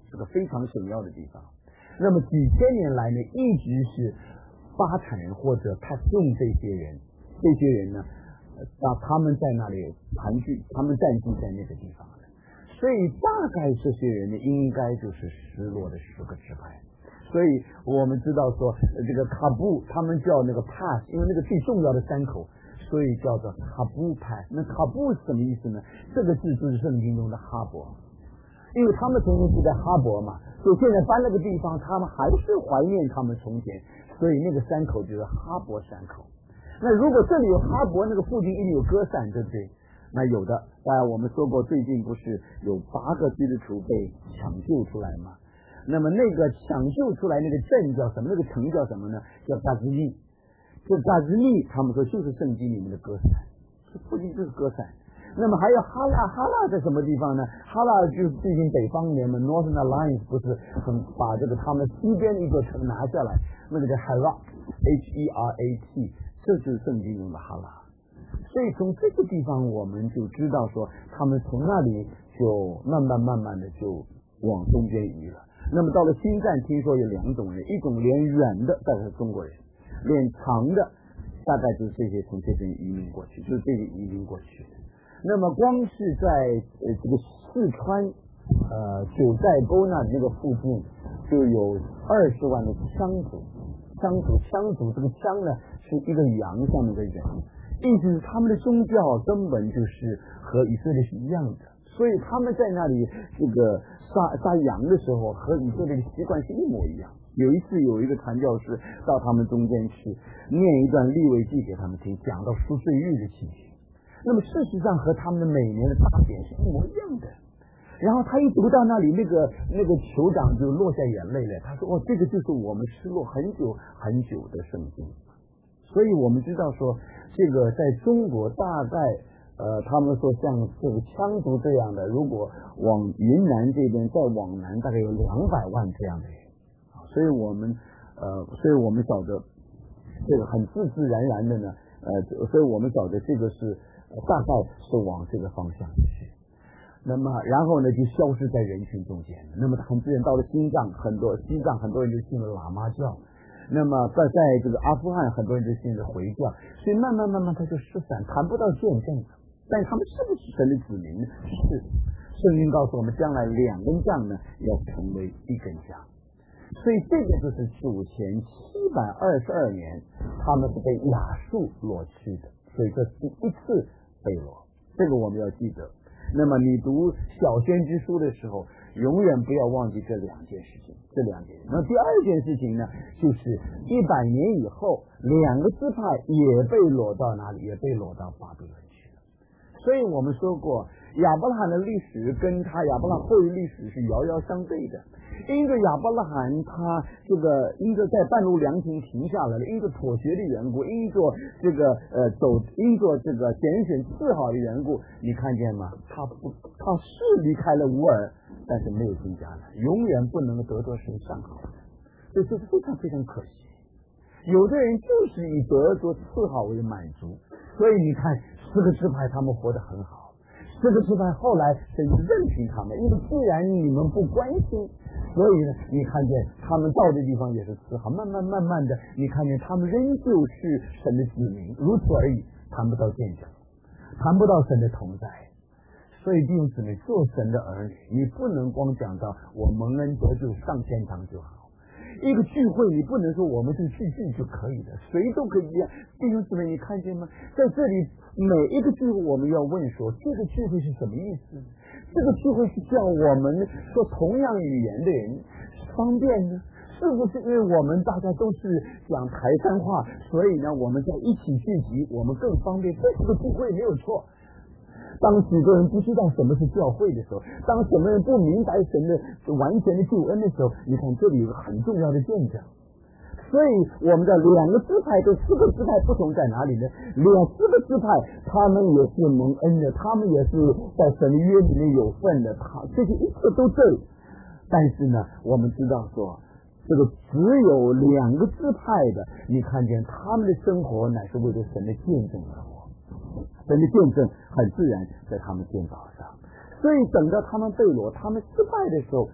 是个非常重要的地方。那么几千年来呢，一直是巴坦人或者他用这些人，这些人呢，啊，他们在那里盘踞，他们占据在那个地方的，所以大概这些人呢，应该就是失落的十个支派。所以我们知道说，这个卡布他们叫那个 pass， 因为那个最重要的山口，所以叫做卡布 pass。那卡布是什么意思呢？这个字就是圣经中的哈伯，因为他们曾经住在哈伯嘛，所以现在搬了个地方，他们还是怀念他们从前，所以那个山口就是哈伯山口。那如果这里有哈伯，那个附近一定有歌散，对不对？那有的，当然我们说过，最近不是有八个基督徒被抢救出来吗？那么那个抢救出来那个镇叫什么？那个城叫什么呢？叫嘎兹利。这嘎兹利，他们说就是圣经里面的歌散，这附近就是歌散。那么还有哈拉，哈拉在什么地方呢？哈拉就是最近北方联盟 Northern Alliance 不是很把这个他们西边一个城拿下来，那个叫 Herat H E R A T， 这就是圣经中的哈拉。所以从这个地方我们就知道说，他们从那里就慢慢慢慢的就往中间移了。那么到了新站，听说有两种人，一种连远的大概是中国人，连长的大概就是这些从这边移民过去，就是这些移民过去的。那么光是在呃这个四川呃九寨沟那那个附近就有二十万的羌族，羌族羌族这个羌呢是一个羊上面的人，意思是他们的宗教根本就是和以色列是一样的，所以他们在那里这个杀杀羊的时候和以色列的习惯是一模一样。有一次有一个传教士到他们中间去念一段利未记给他们听，讲到赎罪日的情形，那么事实上和他们的每年的大典是一模一样的。然后他一读到那里，那个那个酋长就落下眼泪了，他说哦，这个就是我们失落很久很久的圣经。所以我们知道说，这个在中国大概呃，他们说像这个羌族这样的，如果往云南这边再往南，大概有两百万这样的人啊。所以我们呃，所以我们晓得这个很自自然然的呢，呃，所以我们晓得这个是、呃、大概是往这个方向去。那么然后呢，就消失在人群中间。那么很自然到了西藏，很多西藏很多人就信了喇嘛教。那么在在这个阿富汗，很多人就信了回教，所以慢慢慢慢他就失散，谈不到见证。但他们是不是神的子民呢？是。圣经告诉我们，将来两根杖呢要成为一根杖。所以这个就是主前七百二十二年，他们是被亚述掳去的，所以这是第一次被掳，这个我们要记得。那么你读小先知书的时候，永远不要忘记这两件事情，这两件。那第二件事情呢，就是一百年以后，两个支派也被掳到哪里？也被掳到巴比伦去了。所以我们说过，亚伯拉罕的历史跟他亚伯拉罕后裔历史是遥遥相对的。因着亚伯拉罕他这个因着在半路良亭停下来了，因着妥协的缘故，因着这个呃走因着这个拣选次好的缘故，你看见吗？他不他是离开了乌尔，但是没有进迦南，永远不能得着神上好的，所以这是非常非常可惜。有的人就是以得着次好为满足，所以你看四个支派他们活得很好，四个支派后来神任凭他们，因为既然你们不关心，所以呢，你看见他们到的地方也是次好，慢慢慢慢的，你看见他们仍旧是神的子民，如此而已，谈不到见证，谈不到神的同在。所以弟兄姊妹，做神的儿女，你不能光讲到我蒙恩得救上天堂就好。一个聚会你不能说我们就聚聚就可以的，谁都可以这样。弟兄姊妹，你看见吗？在这里每一个聚会我们要问说，这个聚会是什么意思？这个聚会是叫我们说同样语言的人方便呢？是不是因为我们大家都是讲台山话，所以呢我们在一起聚集我们更方便？这是个聚会没有错。当许多人不知道什么是教会的时候，当什么人不明白神的完全的救恩的时候，你看这里有个很重要的见证。所以我们的两个支派跟四个支派不同在哪里呢？两四个支派他们也是蒙恩的，他们也是在神的约里面有份的，他这些一切都对。但是呢，我们知道说这个只有两个支派的，你看见他们的生活乃是为了神的见证而活，神的见证很自然在他们肩膀上。所以等到他们被掳他们失败的时候，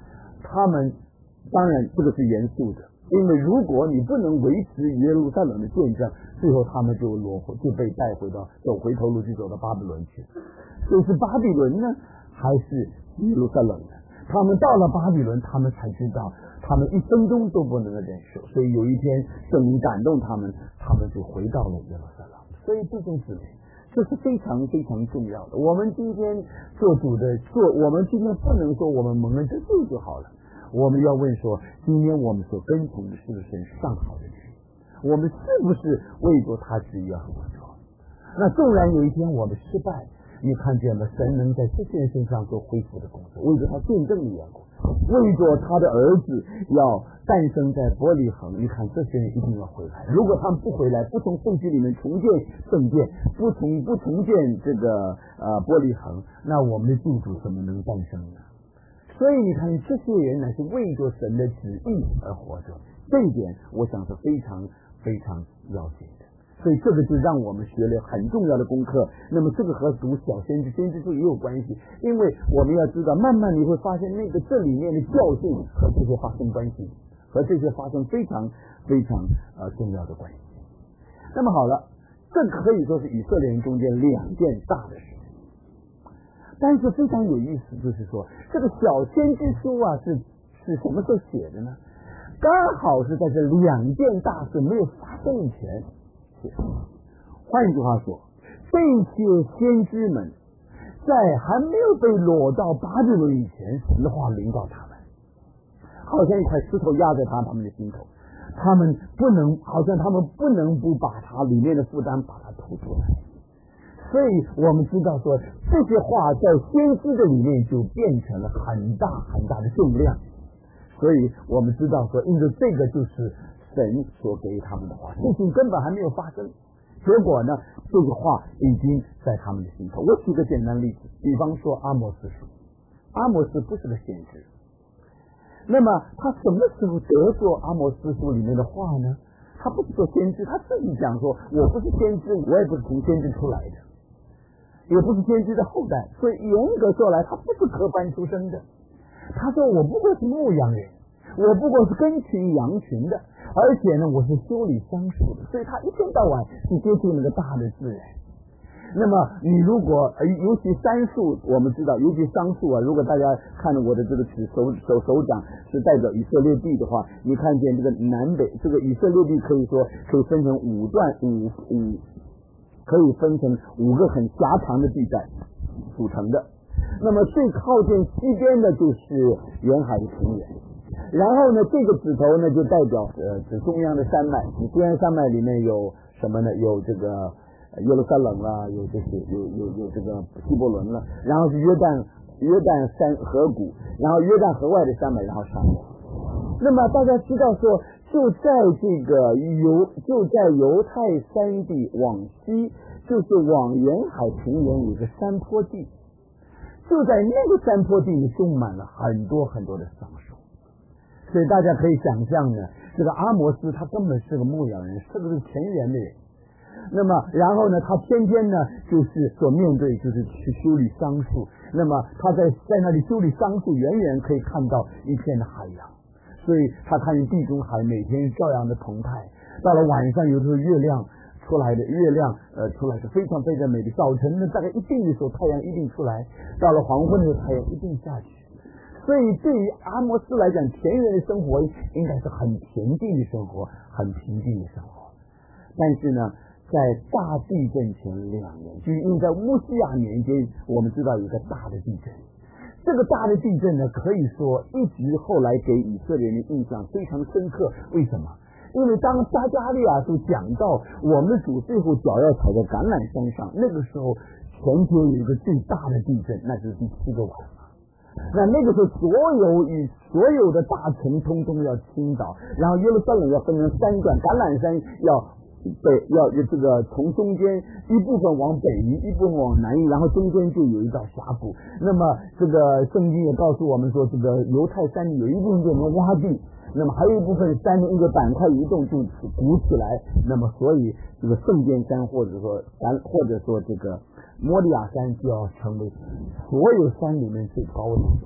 他们当然这个是严肃的，因为如果你不能维持耶路撒冷的见证，最后他们就落就被带回到走回头路，就走到巴比伦去。所以是巴比伦呢，还是耶路撒冷呢？他们到了巴比伦，他们才知道他们一分钟都不能忍受，所以有一天圣灵感动他们，他们就回到了耶路撒冷。所以弟兄姊妹，这是非常非常重要的。我们今天做主的做，我们今天不能说我们蒙恩之罪就好了，我们要问说，今天我们所跟从的是不是神上好的旨意？我们是不是为着他旨意而活着？那纵然有一天我们失败，你看见了神能在这些人身上做恢复的工作，为着他见证的缘故，为着他的儿子要诞生在伯利恒，你看这些人一定要回来。如果他们不回来，不从圣经里面重建圣殿，不从不重建这个呃伯利恒，那我们的救主怎么能诞生呢？所以你看这些人呢是为着神的旨意而活着，这一点我想是非常非常要紧的。所以这个就让我们学了很重要的功课。那么这个和读小先知先知书也有关系，因为我们要知道，慢慢你会发现那个这里面的教训和这些发生关系，和这些发生非常非常呃重要的关系。那么好了，这可以说是以色列人中间两件大的事情。但是非常有意思，就是说这个小先知书啊是是什么时候写的呢？刚好是在这两件大事没有发生以前。换句话说，这些先知们在还没有被掳到巴比伦以前，神的话临到他们，好像一块石头压在他他们的心头，他们不能，好像他们不能不把它里面的负担把它吐出来。所以我们知道说，这些话在先知的里面就变成了很大很大的重量。所以我们知道说，因为这个就是神所给他们的话，事情根本还没有发生，结果呢，这个话已经在他们的心头。我举个简单例子，比方说阿摩斯书，阿摩斯不是个先知，那么他什么时候得着阿摩斯书里面的话呢？他不是做先知，他自己讲说，我不是先知，我也不是从先知出来的，也不是先知的后代，所以严格说来，他不是科班出身的。他说我不过是牧羊人，我不过是跟群羊群的，而且呢，我是修理桑树的，所以他一天到晚是接触那个大的自然。那么你如果尤其杉树，我们知道，尤其桑树啊，如果大家看我的这个手手手掌是代表以色列地的话，你看见这个南北这个以色列地可以说可以分成五段五五，可以分成五个很狭长的地带组成的。那么最靠近西边的就是沿海的平原，然后呢，这个指头呢就代表呃这中央的山脉，你中央山脉里面有什么呢？有这个耶路撒冷啊，有这些有有有这个希伯伦了，然后是约旦约旦山河谷，然后约旦河外的山脉，然后沙漠。那么大家知道说，就在这个犹就在犹太山地往西，就是往沿海平原有个山坡地。就在那个山坡地里种满了很多很多的桑树，所以大家可以想象呢，这个阿摩斯他根本是个牧羊人，是个田园的人。那么然后呢，他天天呢就是所面对就是去修理桑树，那么他在在那里修理桑树，远远可以看到一片的海洋，所以他看见地中海每天照样的澎湃。到了晚上，有时候月亮出来的月亮呃出来是非常非常美丽，早晨呢大概一定的时候太阳一定出来，到了黄昏的时候太阳一定下去。所以对于阿摩斯来讲，田园的生活应该是很恬静的生活，很平静的生活。但是呢，在大地震前两年，就是因为在乌西亚年间，我们知道有一个大的地震。这个大的地震呢，可以说一直后来给以色列人的印象非常深刻。为什么？因为当撒迦利亚书讲到我们的主最后脚要踩在橄榄山上，那个时候全球有一个最大的地震，那就是第七个晚上。那那个时候所有与所有的大城通通要倾倒，然后耶路撒冷要分成三段，橄榄山要北要这个从中间一部分往北移，一部分往南移，然后中间就有一道峡谷。那么这个圣经也告诉我们说，这个犹太山有一部分变成洼地，那么还有一部分山的一个板块移动就鼓起来，那么所以这个圣殿山或者说咱或者说这个摩利亚山就要成为所有山里面最高的一座山。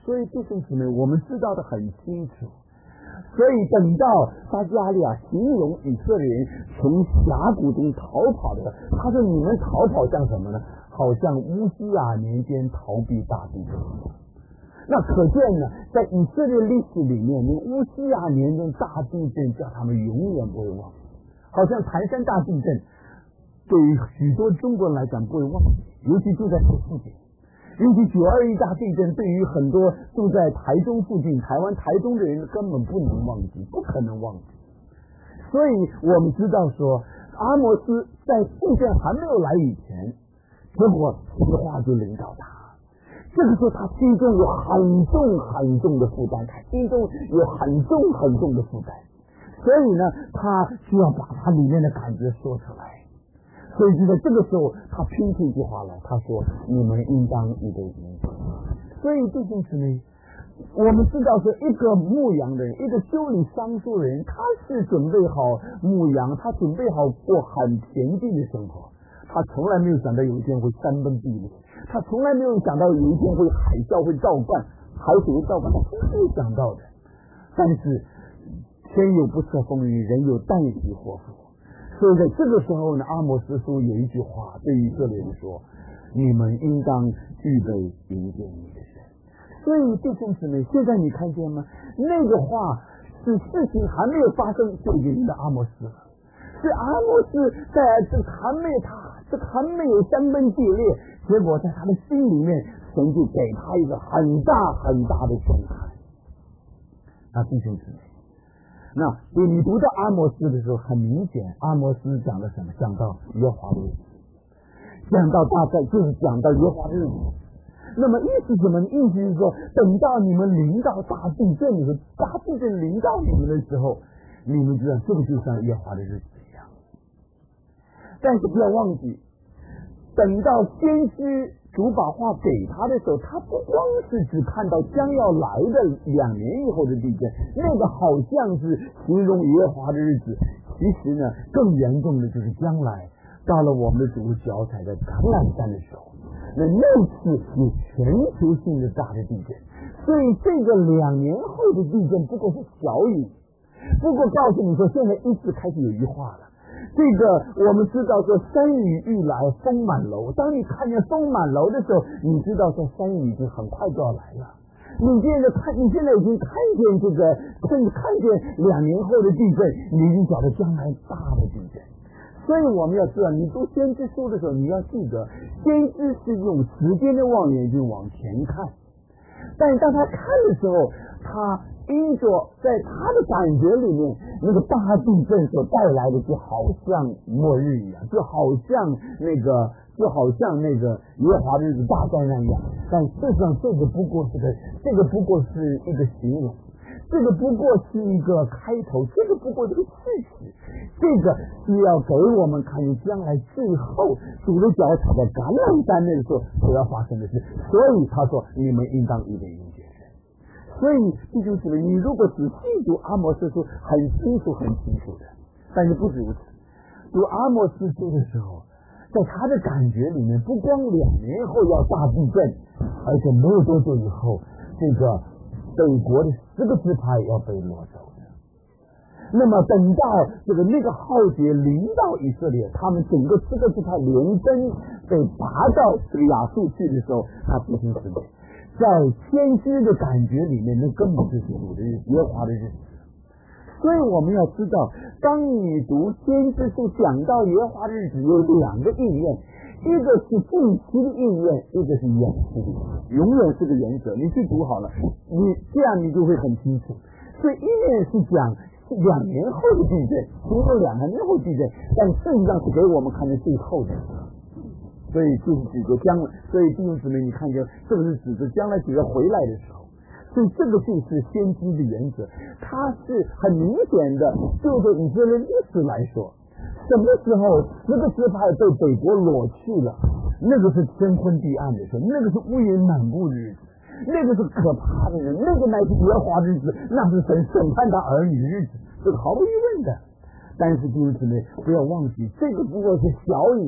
所以弟兄姊妹，我们知道的很清楚。所以等到撒迦利亚形容以色列人从峡谷中逃跑的，他说你们逃跑像什么呢？好像乌西亚年间逃避大地震。那可见呢，在以色列历史里面，那乌西亚年间大地震叫他们永远不会忘记，好像唐山大地震对于许多中国人来讲不会忘记，尤其住在这附近。尤其九二一大地震对于很多住在台中附近台湾台中的人根本不能忘记，不可能忘记。所以我们知道说阿摩斯在地震还没有来以前，结果这个话就临到他，这个时候他心中有很重很重的负担，他心中有很重很重的负担，所以呢他需要把他里面的感觉说出来。所以就在这个时候他拼出一句话来，他说你们应当预备营。所以弟兄姊妹，我们知道说一个牧羊的人，一个修理桑树的人，他是准备好牧羊，他准备好过很恬静的生活，他从来没有想到有一天会山崩地裂，他从来没有想到有一天会海啸会倒灌，海水会倒灌，他从来没有想到的。但是天有不测风云，人有旦夕祸福。所以在这个时候呢，阿摩斯书有一句话对以色列人说，你们应当预备迎接你的神。所以弟兄姊妹，现在你看见吗？那个话是事情还没有发生就已经的阿摩斯了，是阿摩斯在这还没有他这还没有山崩地裂，结果在他的心里面神就给他一个很大很大的震撼。那弟兄姊妹，那你读到阿摩斯的时候，很明显阿摩斯讲了什么？讲到耶和华的日子，讲到大概就是讲到耶和华的日子。那么意思什么？意思是说，等到你们临到大地震的时候，大地震临到你们的时候，你们知道这个就像耶和华的日子一样。但是不要忘记，等到先知主把话给他的时候，他不光是只看到将要来的两年以后的地震，那个好像是形容耶和华的日子，其实呢更严重的就是将来到了我们的主脚踩在橄榄山的时候，那那次有全球性的大的地震。所以这个两年后的地震不过是小雨，不过告诉你说现在一直开始有一话了。这个我们知道说山雨欲来风满楼，当你看见风满楼的时候，你知道说山雨已经很快就要来了。你现在看，你现在已经看见这个，甚至看见两年后的地震，你已经晓得将来大的地震。所以我们要知道，你读先知书的时候，你要记得，先知是用时间的望远镜往前看，但是当他看的时候，他因着在他的感觉里面，那个大地震所带来的就好像末日一样，就好像那个就好像那个耶和华的日子大灾难一样。但事实上这个不过是个这个不过是一个形容，这个不过是一个开头，这个不过是个事实，这个是要给我们看见将来最后主的脚踩在橄榄山那个时候所要发生的事。所以他说你们应当预备迎接神。所以弟兄姊妹，你如果仔细读阿摩斯书，很清楚很清楚的。但是不止如此，读阿摩斯书的时候，在他的感觉里面，不光两年后要大地震，而且没有多久以后，这个北国的十个支派要被掳走的。那么等到这个那个浩劫临到以色列，他们整个十个支派连根被拔到这个亚述去的时候，他不听使命。在先知的感觉里面，那根本就是主的日子，耶和华的日子。所以我们要知道，当你读先知书讲到耶和华的日子，有两个意愿，一个是近期的意愿，一个是远期的意愿，永远是个原则。你去读好了，你这样你就会很清楚。所以一面是讲两年后的地震，经过两年后地震，但事实上是给我们看见最后的。所以就是指着将来，所以弟兄姊妹，你看见这个是指着将来指着回来的时候，所以这个就是先知的原则。它是很明显的，就着以色列历史来说，什么时候十个支派被北国掳去了，那个是天昏地暗的时候，那个是乌云满布的日子，那个是可怕的人，那个乃是耶和华的日子，那是神审判他儿女的日子，这个毫无疑问的。但是弟兄姊妹不要忘记，这个不过是小雨。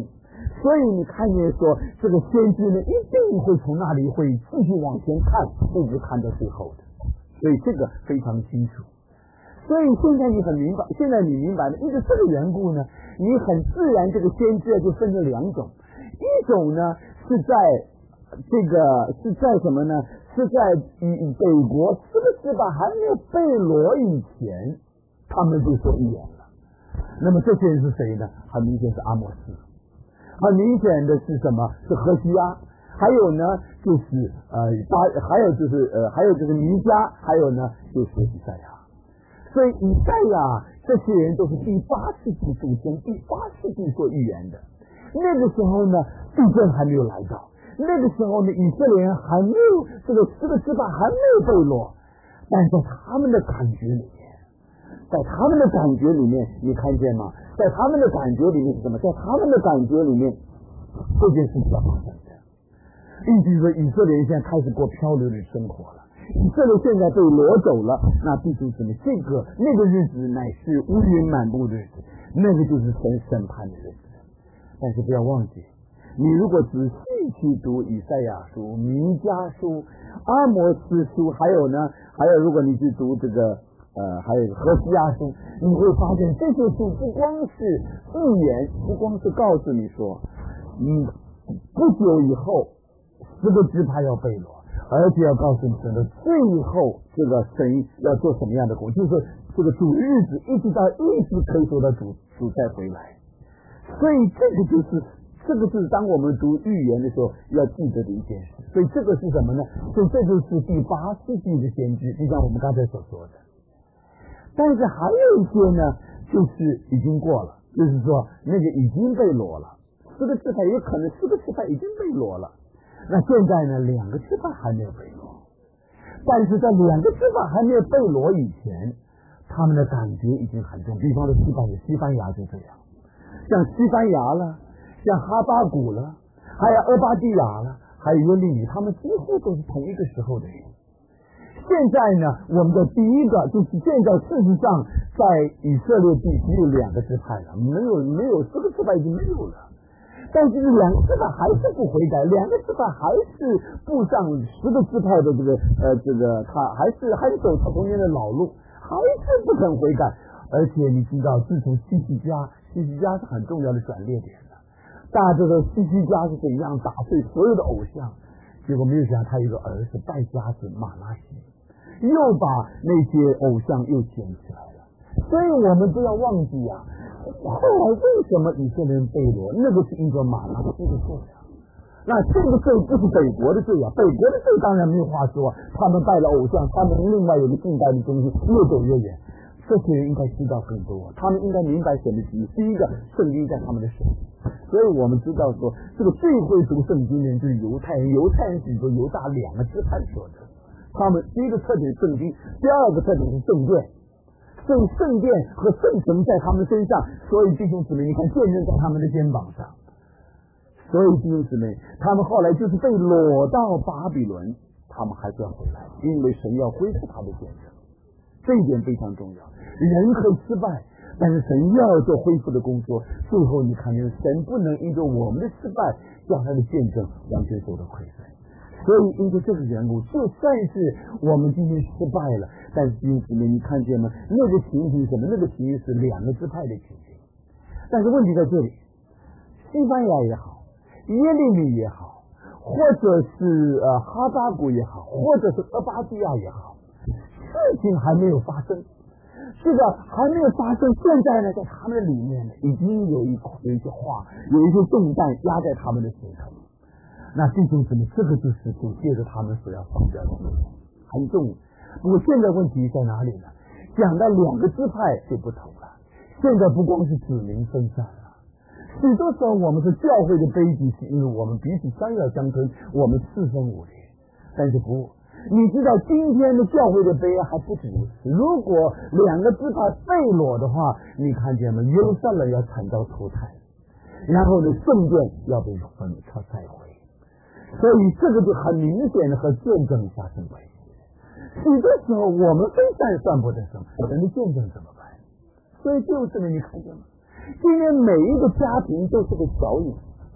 所以你看见说，这个先知呢，一定会从那里会继续往前看，一直看到最后的。所以这个非常清楚。所以现在你很明白，现在你明白了，因为这个缘故呢，你很自然这个先知就分成两种，一种呢是在这个是在什么呢？是在以北国四个支派还没有被掳以前，他们就说预言了。那么这些人是谁呢？很明显是阿摩斯，很明显的是什么？是何西阿，还有呢就是呃巴，还有就是呃还有就是弥迦，还有呢就是以赛亚。所以以赛亚这些人都是第八世纪出生，第八世纪做预言的。那个时候呢，地震还没有来到，那个时候呢，以色列人还没有这个四个支派还没有被掳，但在他们的感觉里面，在他们的感觉里面，你看见吗？在他们的感觉里面是什么？在他们的感觉里面，这件事情要发生的。意思是说，以色列人现在开始过漂流的生活了。以色列现在被掳走了，那弟兄姊妹，这个那个日子乃是乌云满布的日子，那个就是神审判的日子。但是不要忘记，你如果仔细去读以赛亚书、弥迦书、阿摩斯书，还有呢，还有如果你去读这个呃，还有何西阿书，你会发现这些书不光是预言，不光是告诉你说，嗯，不久以后十个支派要被掳。而且要告诉你的最后这个神要做什么样的工，就是这个主日子一直到一直可以说到主主再回来。所以这个就是这个是当我们读预言的时候要记得的一件事。所以这个是什么呢？所以这就是第八世纪的先知，就像我们刚才所说的。但是还有一些呢，就是已经过了，就是说那个已经被掳了，四个支派有可能四个支派已经被掳了。那现在呢，两个支派还没有被掳，但是在两个支派还没有被掳以前，他们的感觉已经很重。比方说西班牙，西班牙就这样，像西班牙了，像哈巴谷了，还有俄巴底亚了，还有约利米，他们几乎都是同一个时候的人。现在呢，我们的第一个就是现在事实上在以色列地只有两个支派了，没有没有四个支派已经没有了。但是两个支派还是不悔改，两个支派还是步上十个支派的这个呃这个他还是还是走他中间的老路，还是不肯悔改。而且你知道，自从西西家，西西家是很重要的转捩点的。大家知道西西家是怎样打碎所有的偶像，结果没有想他有个儿子败家子马拉西，又把那些偶像又捡起来了。所以我们不要忘记啊，后来为什么以色列人被掳？那个是因着马拉西的罪啊。那这个罪不是北国的罪啊，北国的罪当然没有话说，他们拜了偶像，他们另外有个敬拜的东西，越走越远。这些人应该知道更多，他们应该明白神的旨意。第一个，圣经在他们的手，所以我们知道说，这个最会读圣经的人就是犹太人。犹太人是说犹大两个支派说的，他们第一个特点是圣经，第二个特点是圣殿。所以圣殿和圣城在他们身上，所以弟兄姊妹，你看见证在他们的肩膀上。所以弟兄姊妹，他们后来就是被掳到巴比伦，他们还是要回来，因为神要恢复他的见证，这一点非常重要。人可以失败，但是神要做恢复的工作。最后你看见神不能因着我们的失败，让他的见证完全受到亏损。所以因为这个缘故，就算是我们今天失败了，但是弟兄姊妹，你看见吗？那个情形是什么？那个情形是两个支派的情形。但是问题在这里，西班牙也好，耶利米也好，或者是呃哈巴谷也好，或者是俄巴底亚也好，事情还没有发生，这个还没有发生。现在呢，在他们的里面呢，已经有一有一些话，有一些重担压在他们的心头。那弟兄姊妹，这个就是主借着他们所要放掉的很重。不过现在问题在哪里呢？讲到两个支派就不同了。现在不光是子民分散了，许多时候我们是教会的悲剧，是因为我们彼此相要相争，我们四分五裂。但是不，你知道今天的教会的悲哀还不止如此。如果两个支派被掳的话，你看见吗？耶路撒冷要惨遭屠炭，然后呢，圣殿要被分拆拆毁。所以这个就很明显的和见证发生关系。许多时候我们分散算不得什么，人的见证怎么办？所以就是呢，你看见吗？今天每一个家庭都是个小影，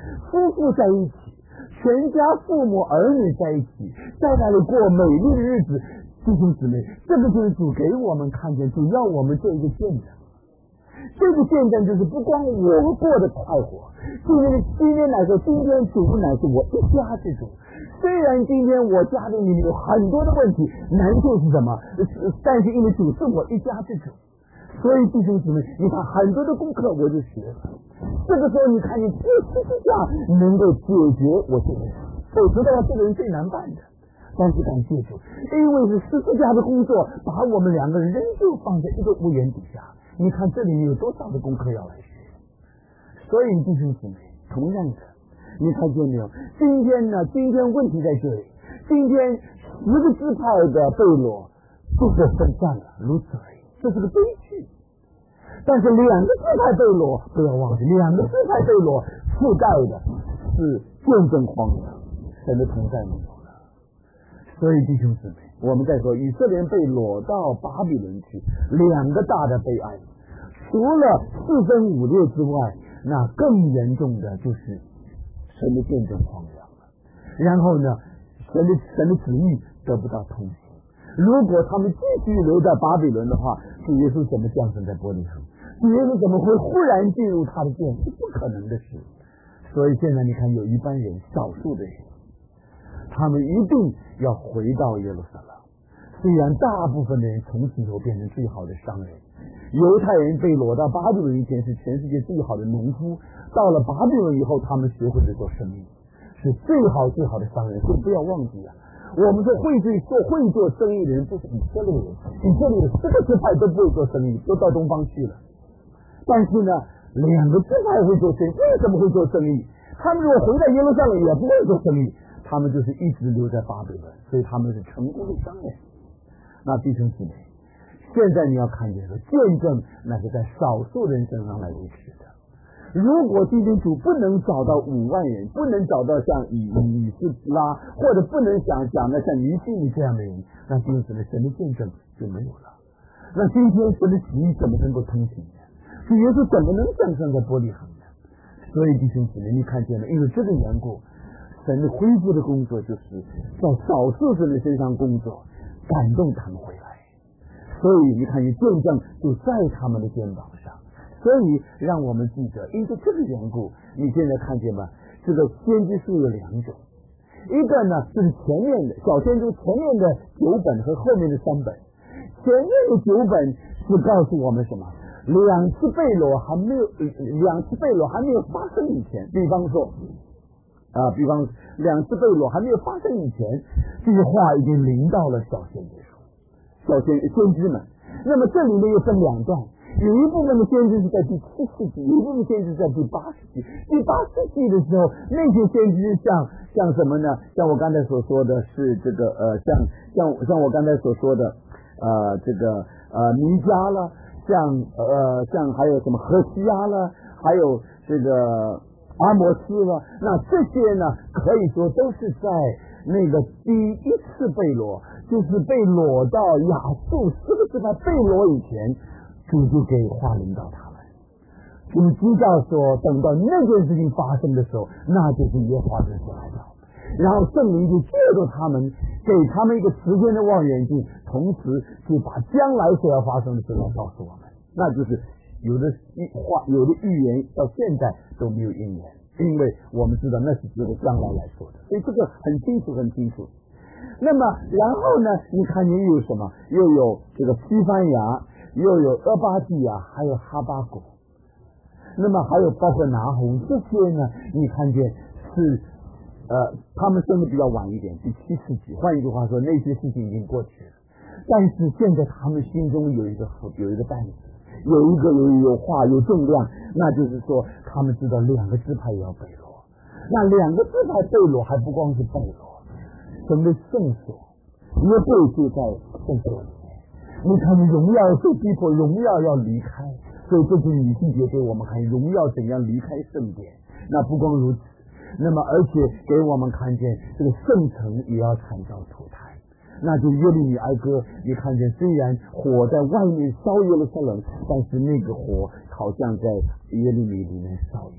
夫妇在一起，全家父母儿女在一起，在那里过美丽的日子。弟兄姊妹，这个就是主给我们看见，主要我们做一个见证。这个见证就是不光我过得快活，今天今天来说，今天主乃是我一家之主。虽然今天我家里面有很多的问题，难处是什么？但是因为主是我一家之主，所以弟兄姊妹，你看很多的功课我就学了。这个时候你看，你这十字架能够解决我这个人，否则的话，这个人最难办的。但是感谢主，因为是十字架的工作，把我们两个人仍旧放在一个屋檐底下。你看这里面有多少的功课要来学？所以弟兄姊妹，同样的，你看见没有？今天呢，今天问题在这里。今天十个支派的贝罗就被分散了，如此而已，这是个悲剧。但是两个支派贝罗，不要忘记，两个支派贝罗附带的是见证荒凉，神的同在没有了。所以弟兄姊妹，我们在说以色列被掳到巴比伦去，两个大的悲哀，除了四分五裂之外，那更严重的就是神的见证荒凉了。然后呢，神的神的旨意得不到通行。如果他们继续留在巴比伦的话，主耶稣怎么降生在伯利恒？主耶稣怎么会忽然进入他的殿？是不可能的事。所以现在你看，有一班人，少数的人，他们一定要回到耶路撒冷。虽然大部分的人从此以后变成最好的商人，犹太人被掳到巴比伦以前是全世界最好的农夫，到了巴比伦以后，他们学会了做生意，是最好最好的商人。所以不要忘记啊，我们说会做做会做生意的人不是以色列人，以色列的四个支派都不会做生意，都到东方去了。但是呢，两个支派会做生意，为什么会做生意？他们如果回到耶路撒冷也不会做生意，他们就是一直留在巴比伦，所以他们是成功的商人。那弟兄姊妹，现在你要看见了，见证那是在少数人身上来维持的。如果基督徒不能找到五万人，不能找到像以以斯拉，或者不能想讲的像尼西米这样的人，那弟兄姊妹，神的见证就没有了。那今天神的旨意怎么能够通行呢？主耶稣怎么能降生在伯利恒呢？所以弟兄姊妹，你看见了，因为这个缘故，神的恢复的工作就是在少数人的身上工作，感动他们回来。所以你看，你见证就在他们的肩膀上。所以让我们记得，因为这个缘故，你现在看见吗？这个先知书有两种，一个呢就是前面的小先知前面的九本和后面的三本。前面的九本是告诉我们什么？两次被掳还没有，两次被掳还没有发生以前，比方说啊，比方两次被掳还没有发生以前，这句话已经临到了小先知书，小先先知们。那么这里面又分两段，有一部分的先知是在第七世纪，有一部分先知在第八世纪。第八世纪的时候，那些先知像像什么呢？像我刚才所说的是这个呃，像像像我刚才所说的呃，这个呃弥迦了，像呃像还有什么何西阿了，还有这个阿摩斯了。那这些呢，可以说都是在那个第一次被掳，就是被掳到亚述四个支派被掳以前，主就给话领导他们，就知道说，等到那件事情发生的时候，那就是耶和华的所来到。然后圣灵就借助他们，给他们一个时间的望远镜，同时就把将来所要发生的事来告诉我们。那就是有的话，有的预言到现在都没有应验，因为我们知道那是只有将来来说的，所以这个很清楚很清楚。那么然后呢，你看你有什么？又有这个西番雅，又有阿巴蒂亚，还有哈巴谷。那么还有包括拿红，这些呢，你看见是呃，他们生的比较晚一点，第七世纪。换一句话说，那些事情已经过去了，但是现在他们心中有一个有一个担子，有一个有有话有重量，那就是说他们知道两个支派也要被掳。那两个支派被掳还不光是被掳，成为圣所，约柜就在圣所里面。你看荣耀受逼迫，荣耀要离开，所以这是女性节给我们看荣耀怎样离开圣殿。那不光如此，那么而且给我们看见这个圣城也要惨遭涂炭。那就耶利米哀歌，你看见虽然火在外面烧耶路撒冷，但是那个火好像在耶利米里面烧一样。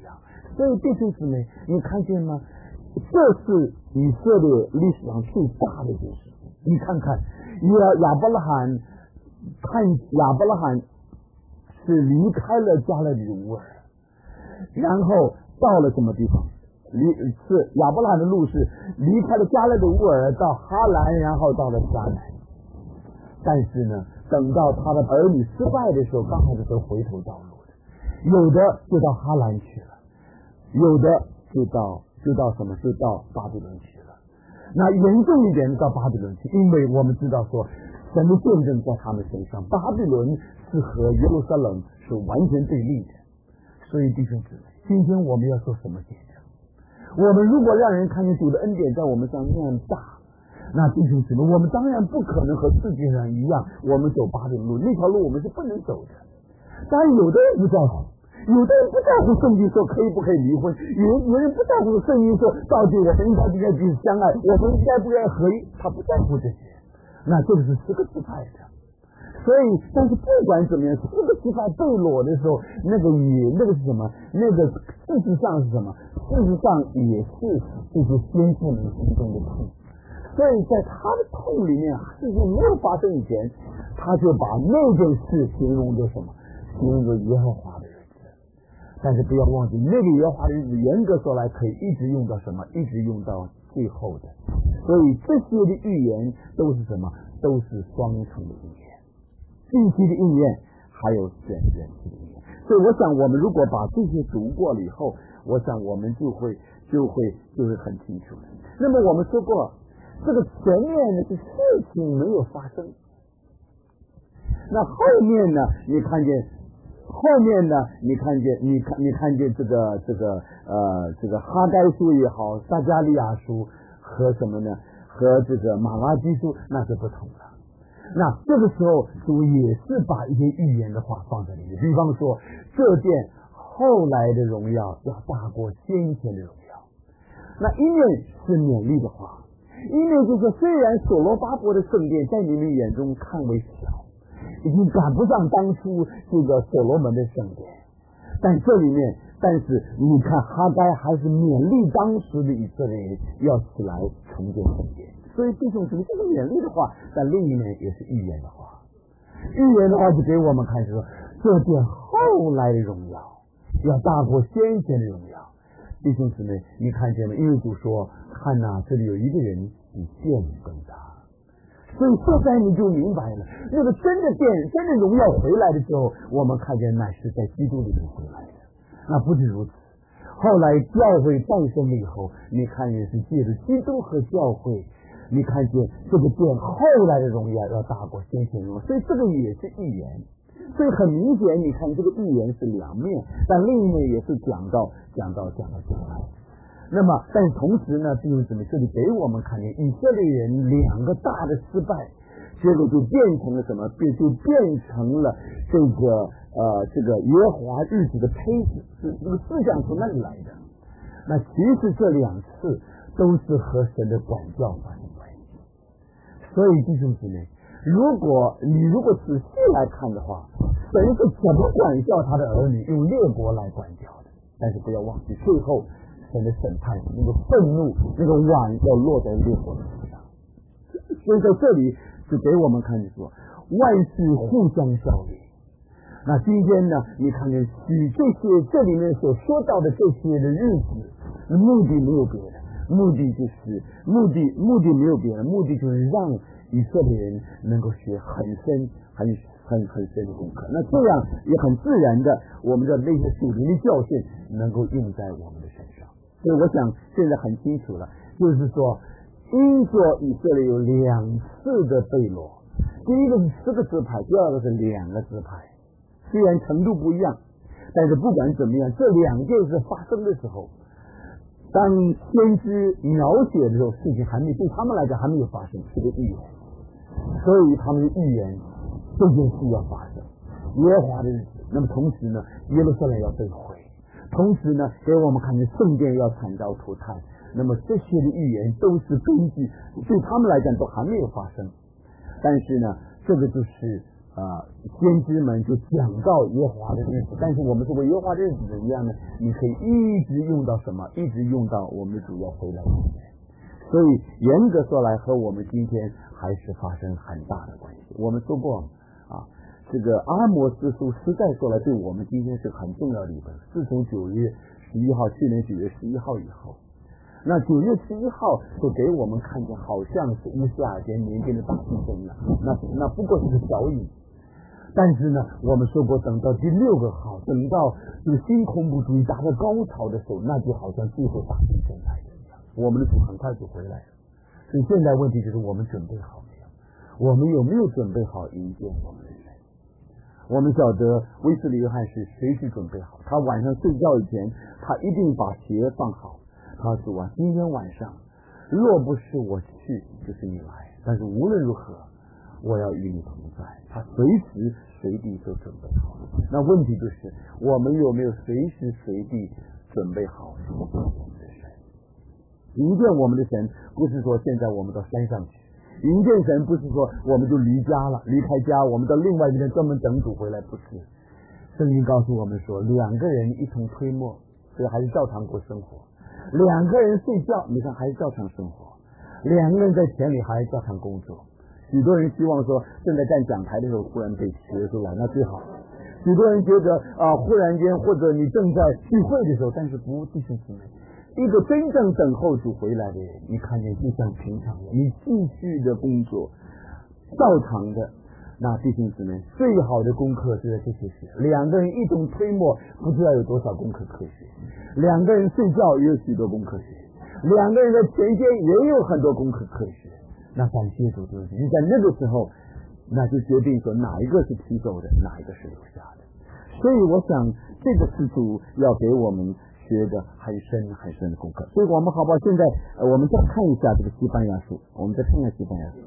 所以弟兄姊妹，你看见吗？这是以色列历史上最大的件事。你看看亚亚伯拉罕，看亚伯拉罕是离开了加勒底的乌尔，然后到了什么地方？离是亚伯拉罕的路是离开了加勒底乌尔到哈兰，然后到了迦南。但是呢，等到他的儿女失败的时候，刚好是走回头道路的，有的就到哈兰去了，有的就到就到什么？就到巴比伦去了。那严重一点到巴比伦去，因为我们知道说神的见证在他们身上，巴比伦是和耶路撒冷是完全对立的。所以弟兄姊妹，今天我们要说什么见证？我们如果让人看见主的恩典在我们上那样大，那弟兄姊妹，我们当然不可能和世界上一样，我们走巴比伦路，那条路我们是不能走的。当然有的人不在乎，有的人不在乎圣经说可以不可以离婚，有有人不在乎圣经说到底我们应该不应该彼此相爱，我们应该不应该合一，他不在乎这些。那这个是十个支派的。所以但是不管怎么样，十个支派被裸的时候，那个也那个是什么？那个事实上是什么？事实上也是这些先知们心中的痛。所以在他的痛里面，事情没有发生以前，他就把那件事形容作什么？形容作耶和华的日子。但是不要忘记，那个耶和华的日子严格说来可以一直用到什么？一直用到最后的。所以这些的预言都是什么？都是双重的预言，近期的应验，还有选远期的应验。所以我想我们如果把这些读过了以后，我想我们就会就会就会很清楚了。那么我们说过，这个前面的事情没有发生，那后面呢？你看见后面呢？你看见你看你看见这个这个呃这个哈该书也好，撒迦利亚书和什么呢？和这个马拉基书那是不同的。那这个时候主也是把一些预言的话放在里面，比方说这件后来的荣耀要大过先前的荣耀。那一面是勉励的话，一面就是虽然所罗巴伯的圣殿在你们眼中看为小，已经赶不上当初这个所罗门的圣殿，但这里面但是你看哈该还是勉励当时的以色列人要起来重建圣殿。所以弟兄姊妹，这个勉励的话，但另一面也是预言的话。预言的话就给我们看说，这件后来的荣耀要大过先前的荣耀。弟兄姊妹，你看见了？因为主说，看哪，这里有一个人比剑更大。所以现在你就明白了，那个真的剑、真的荣耀回来的时候，我们看见乃是在基督里面回来的。那不止如此，后来教会诞生了以后，你看见是借着基督和教会。你看见这个殿后来的荣耀要大过先前荣耀，所以这个也是预言。所以很明显，你看这个预言是两面，但另一面也是讲到讲到讲到将来。那么，但同时呢，弟兄姊妹，这里给我们看见以色列人两个大的失败，结果就变成了什么？变就变成了这个呃这个耶和华日子的胚子，是这个思想从那里来的。那其实这两次都是和神的管教发生关系。所以弟兄姊妹，如果你如果仔细来看的话，神是怎么管教他的儿女？用列国来管教的。但是不要忘记，最后神的审判，那个愤怒，那个碗要落在列国的身上。所以在这里就给我们看见说，万事互相效力。那今天呢，你看见以这些这里面所说到的这些的日子，目的没有别的。目的就是目的目的没有别的，目的就是让以色列人能够学很深很很很深的功课。那这样也很自然的，我们的那些属灵的教训能够用在我们的身上。所以我想现在很清楚了，就是说因着以色列有两次的被掳，第一个是四个支派，第二个是两个支派，虽然程度不一样，但是不管怎么样，这两件事发生的时候，当先知描写的时候，事情还没对他们来讲还没有发生，是个预言，所以他们的预言这件事要发生，耶和华的日子。那么同时呢，耶路撒冷要被毁，同时呢，给我们看见圣殿要惨遭涂炭。那么这些的预言都是根据对他们来讲都还没有发生，但是呢，这个就是啊，先知们就讲到耶和华的日子，但是我们作为耶和华的日子怎样呢？你可以一直用到什么？一直用到我们的主要回来之前。所以严格说来，和我们今天还是发生很大的关系。我们说过啊，这个阿摩斯书实在说来，对我们今天是很重要的一本。自从九月十一号，去年九月十一号以后。那九月十一号就给我们看见，好像是乌斯尔间年间的大地震了。那那不过是个小雨，但是呢，我们说过，等到第六个号，等到这个新恐怖主义达到高潮的时候，那就好像最后大地震来的一样。我们的主很快就回来了。所以现在问题就是我们准备好没有？我们有没有准备好迎接我们的神？我们晓得威斯利约翰是随时准备好，他晚上睡觉以前，他一定把鞋放好。他说啊，今天晚上若不是我去，就是你来，但是无论如何我要与你同在。他随时随地都准备好。那问题就是我们有没有随时随地准备好迎接我们的神？迎接我们的神不是说现在我们到山上去，迎接神不是说我们就离家了，离开家我们到另外一边专门等主回来，不是。圣经告诉我们说，两个人一同推磨，所以还是照常过生活。两个人睡觉，你看还是照常生活；两个人在田里还是照常工作。许多人希望说，正在站讲台的时候忽然被学出来，那最好。许多人觉得啊，忽然间或者你正在聚会的时候，但是不弟兄姊妹，一个真正等候主回来的人，你看见就像平常的，你继续的工作，照常的。那弟兄姊妹，最好的功课是在这些学。两个人一同推磨，不知道有多少功课可学；两个人睡觉也有许多功课学；两个人在田间也有很多功课可学。那感谢主，就是你在那个时候，那就决定说哪一个是提走的，哪一个是留下的。所以我想，这个是主要给我们学的很深很深的功课。所以我们好不好？现在呃，我们再看一下这个西班牙书，我们再看一下西班牙书。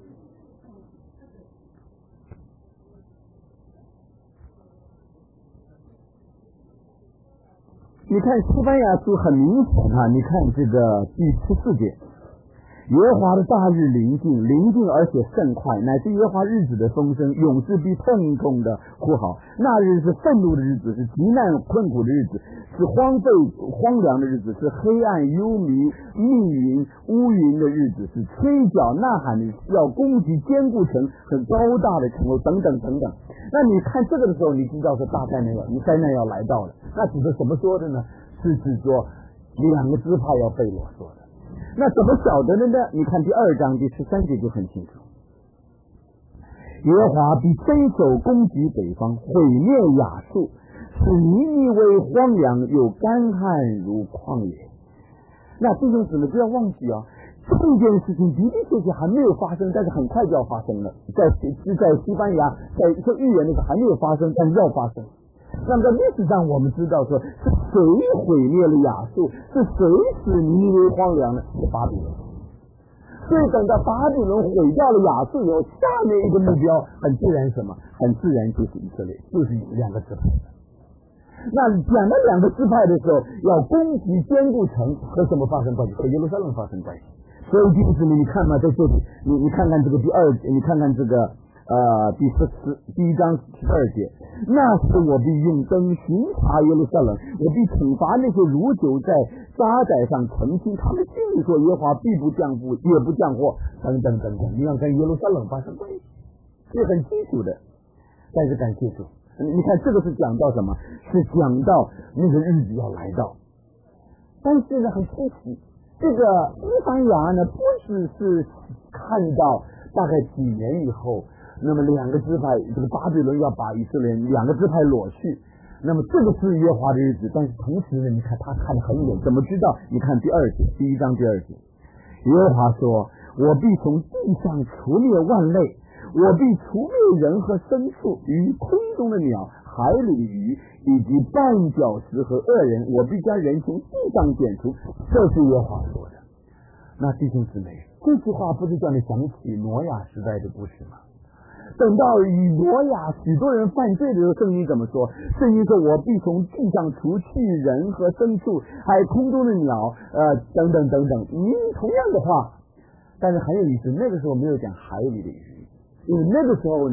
你看西班牙书很明显啊，你看这个第十四节，耶和华的大日临近，临近而且甚快，乃是耶和华日子的风声，勇士必痛痛的呼号。那日是愤怒的日子，是极难困苦的日子，是荒废荒凉的日子，是黑暗幽迷密云乌云的日子，是吹角呐喊的，是要攻击坚固城很高大的城楼等等等等。那你看这个的时候，你知道是大灾难要，你灾难要来到了。那指的什么说的呢？是指说两个支派要被掳说的。那怎么晓得的呢？你看第二章第十三节就很清楚。耶和华必伸手攻击北方，毁灭亚述，使尼尼微荒凉，有干旱如旷野。那弟兄姊妹不要忘记啊，这件事情的的确确还没有发生，但是很快就要发生了。在是在西班牙，在一个预言那个还没有发生，但是要发生。那么在历史上我们知道说，是谁毁灭了亚述？是谁使尼尼微荒凉呢？是巴比伦。所以等到巴比伦毁掉了亚述以后，下面一个目标很自然什么？很自然就是以色列，就是两个支派。那讲到两个支派的时候，要攻击坚固城和什么发生关系？和耶路撒冷发生关系。所以弟兄姊妹，你看嘛，在这里，你你看看这个第二，你看看这个。呃，第十四第一章十二节，那时我必用灯巡查耶路撒冷，我必惩罚那些如酒在渣滓上澄清，他们心里说耶和华必不降福，也不降祸，等等等等。你要跟耶路撒冷发生关系，是很清楚的。但是感谢主，你看这个是讲到什么？是讲到那个日子要来到。但是呢，很清楚，这个西班牙呢，不只是看到大概几年以后。那么两个支派，这个巴比伦要把以色列两个支派裸去，那么这个是耶和华的日子。但是同时呢，你看他看得很远，怎么知道？你看第二节，第一章第二节，耶和华说：“我必从地上除灭万类，我必除灭人和牲畜，与空中的鸟、海里的鱼，以及绊脚石和恶人，我必将人从地上剪除。”这是耶和华说的。那弟兄姊妹，这句话不是叫你想起挪亚时代的故事吗？等到以挪亚许多人犯罪的时候，圣经怎么说？圣经说：“我必从地上除去人和牲畜，还有空中的鸟，呃，等等等等。”你同样的话，但是很有意思，那个时候没有讲海里的鱼，因为那个时候呢，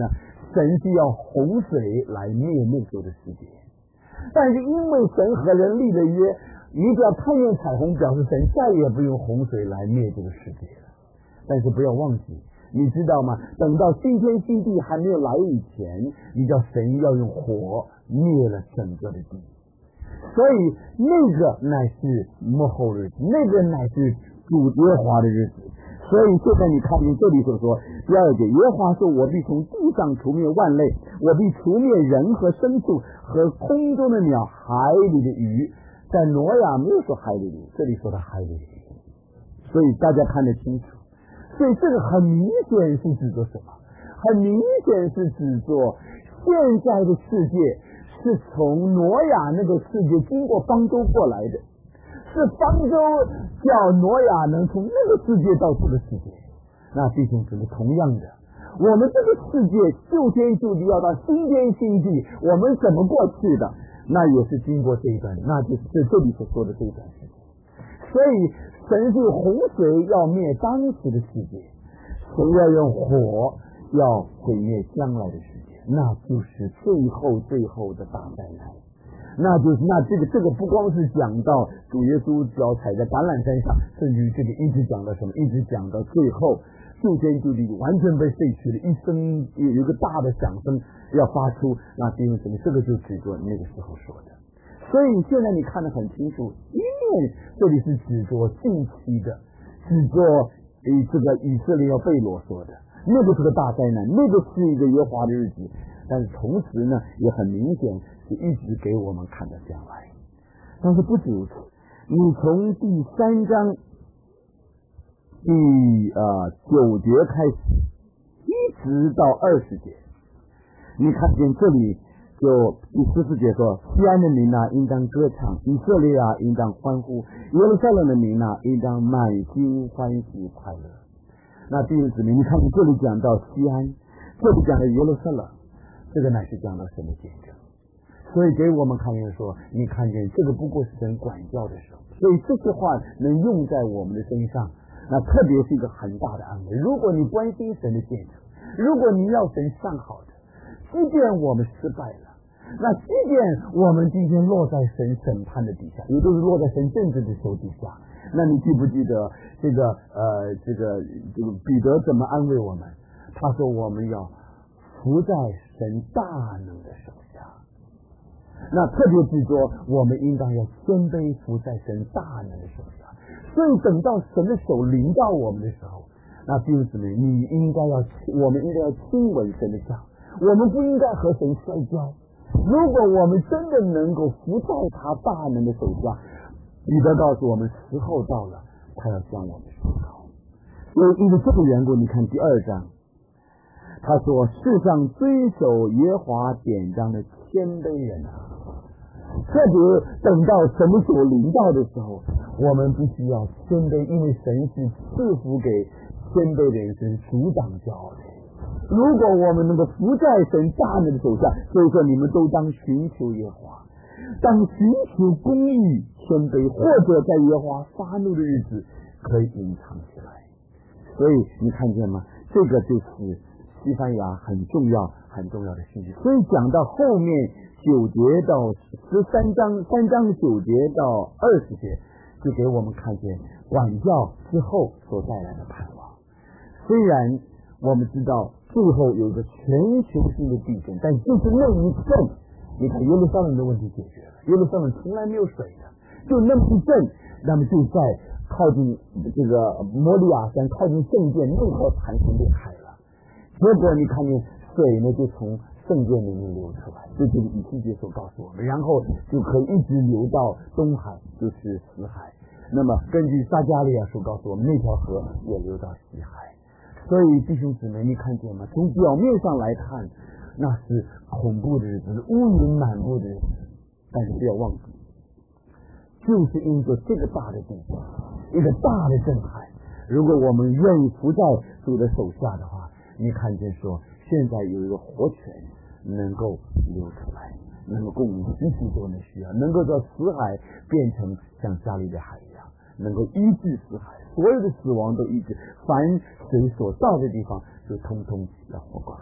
神是要洪水来灭那时候的世界，但是因为神和人立了约，你只要看见彩虹，表示神再也不用洪水来灭这个世界了。但是不要忘记，你知道吗？等到新天新地还没有来以前，你知道神要用火灭了整个的地，所以那个乃是末后日子，那个乃是主耶和华的日子。所以现在你看见这里所说第二节，耶和华说，我必从地上除灭万类，我必除灭人和牲畜和空中的鸟，海里的鱼。在挪亚没有说海里的鱼，这里说的海里的鱼，所以大家看得清楚。所以这个很明显是指着什么？很明显是指着现在的世界是从挪亚那个世界经过方舟过来的，是方舟叫挪亚能从那个世界到这个世界。那弟兄姊妹，同样的，我们这个世界旧天旧地要到新天新地，我们怎么过去的？那也是经过这一段，那就是这这里所说的这一段时间。所以神是洪水要灭当时的世界，神要用火要毁灭将来的世界，那就是最后最后的大灾难。那就是那这个这个不光是讲到主耶稣脚踩在橄榄山上，甚至于这个一直讲到什么，一直讲到最后旧天旧地完全被废去了，一声有一个大的响声要发出，那弟兄姊妹，这个就指着那个时候说的。所以现在你看得很清楚，一面这里是指着近期的，指着以这个以色列要被掳说的，那个是个大灾难，那个是一个耶和华的日子。但是同时呢，也很明显是一直给我们看到将来。但是不止如此，你从第三章第呃九节开始，一直到二十节，你看见这里就第十四节说，西安的民啊，应当歌唱；以色列啊，应当欢呼；耶路撒冷的民啊，应当满心欢喜快乐。那弟兄姊妹，你看这里讲到西安，这里讲到耶路撒冷，这个乃是讲到神的见证。所以给我们看见说，你看见这个不过是神管教的时候，所以这些话能用在我们的身上，那特别是一个很大的安慰。如果你关心神的见证，如果你要神上好的，即便我们失败了，那即便我们今天落在神审判的底下，也就是落在神政治的手底下，那你记不记得这个呃这个这个彼得怎么安慰我们？他说我们要伏在神大能的手下。那特别是说我们应当要谦卑伏在神大能的手下。所以等到神的手临到我们的时候，那弟兄姊妹，你应该要我们应该要亲吻神的脚，我们不应该和神摔跤。如果我们真的能够伏在他大能的手下，彼得告诉我们时候到了，他要将我们升高。因为因为这个缘故，你看第二章他说，世上遵守耶和华典章的谦卑人啊，特别等到什么时候临到的时候，我们必须要谦卑，因为神是赐福给谦卑的人，是阻挡骄傲的。如果我们能够伏在神大能的手下，所以说你们都当寻求耶和华，当寻求公义谦卑，或者在耶和华发怒的日子可以隐藏起来。所以你看见吗？这个就是西班牙很重要很重要的信息。所以讲到后面九节到十三章三章九节到二十节，就给我们看见管教之后所带来的盼望。虽然我们知道最后有一个全球性的地震，但就是那一震，你看耶路撒冷的问题解决了，耶路撒冷从来没有水的，就那么一震，那么就在靠近这个摩利亚山靠近圣殿那条潭水裂开了，结果你看见水呢就从圣殿里面流出来，这就是以西结所告诉我们，然后就可以一直流到东海，就是死海。那么根据撒迦利亚所告诉我们，那条河也流到西海。所以弟兄姊妹，你看见吗？从表面上来看，那是恐怖的日子，乌云满布的日子，但是不要忘记，就是因着这个大的地震，一个大的震撼，如果我们愿意伏在主的手下的话，你看见说现在有一个活泉能够流出来，能够供应许许多人的需要，能够叫死海变成像加利利海一样，能够医治死海，所有的死亡都医治，凡谁所到的地方就通通要活过来。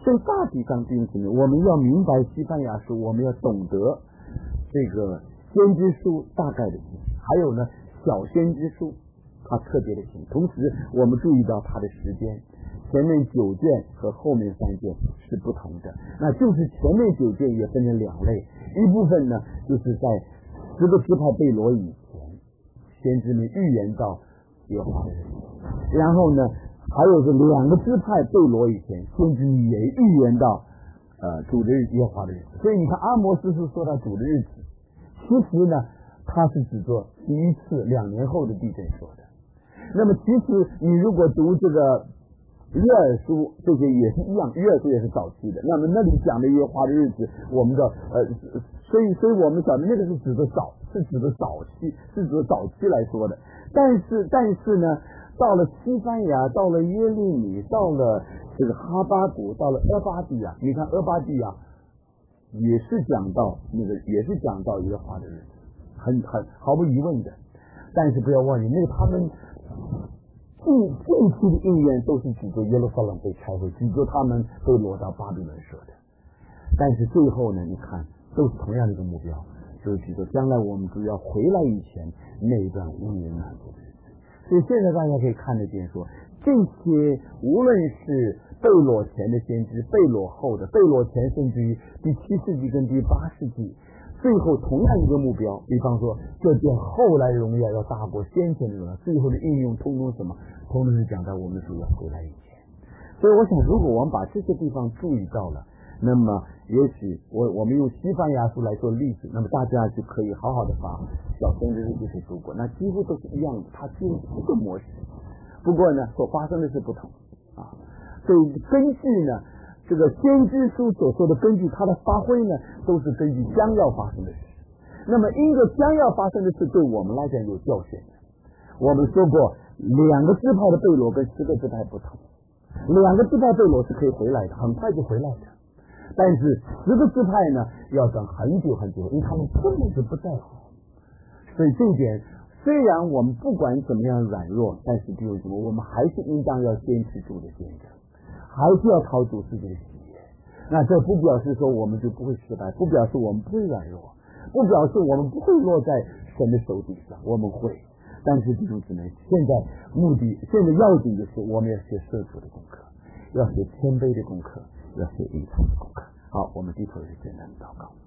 所以大体上弟兄姊妹，我们要明白西番雅书，我们要懂得这个先知书大概的情形，还有呢小先知书它特别的情形。同时我们注意到它的时间，前面九卷和后面三卷是不同的，那就是前面九卷也分成两类，一部分呢就是在十个支派被掳以前，先知们预言到耶和华的日子，然后呢还有是两个支派被掳以前，先知也预言到呃主的日子，耶和华的日子。所以你看阿摩斯是说到主的日子，其实呢他是指作第一次两年后的地震说的。那么其实你如果读这个约珥书，这些也是一样，约珥书也是早期的。那么那里讲的耶和华的日子，我们的呃，所以所以我们晓得那个是指的早，是指的早期，是指的早期来说的。但是但是呢，到了西番雅，到了耶利米，到了这个哈巴谷，到了俄巴底亚，你看俄巴底亚也是讲到那个，也是讲到耶和华的日子，很很毫无疑问的。但是不要忘记，那个他们近近期的应验都是指着耶路撒冷被拆毁，指着他们被掳到巴比伦说的。但是最后呢，你看都是同样的一个目标，就是指着将来我们主要回来以前那一段应验满足的日子。所以现在大家可以看得见说，这些无论是被掳前的先知，被掳后的，被掳前甚至于第七世纪跟第八世纪，最后同样一个目标，比方说这件后来荣耀要大过先前的荣耀，最后的应用通通什么，通通是讲到我们主要回来以前。所以我想如果我们把这些地方注意到了，那么也许我我们用西番雅书来做例子，那么大家就可以好好的把小先知这些读过，那几乎都是一样的，它几乎是一个模式。不过呢所发生的是不同啊，所以根据呢这个先知书所说的，根据它的发挥呢，都是根据将要发生的事。那么因着将要发生的事对我们来讲有教训的。我们说过，两个支派的被掳跟十个支派不同，两个支派被掳是可以回来的，很快就回来的。但是十个支派呢，要等很久很久，因为他们根本就不在乎。所以这一点，虽然我们不管怎么样软弱，但是弟兄姊妹，我们还是应当要坚持主的见证，还是要讨主自己的喜悦。那这不表示说我们就不会失败，不表示我们不会软弱，不表示我们不会落在神的手底下，我们会。但是弟兄姊妹，现在目的，现在要紧的是我们要学社畜的功课，要学谦卑的功课，要学隐藏的功课。好，我们低头是简单的祷告。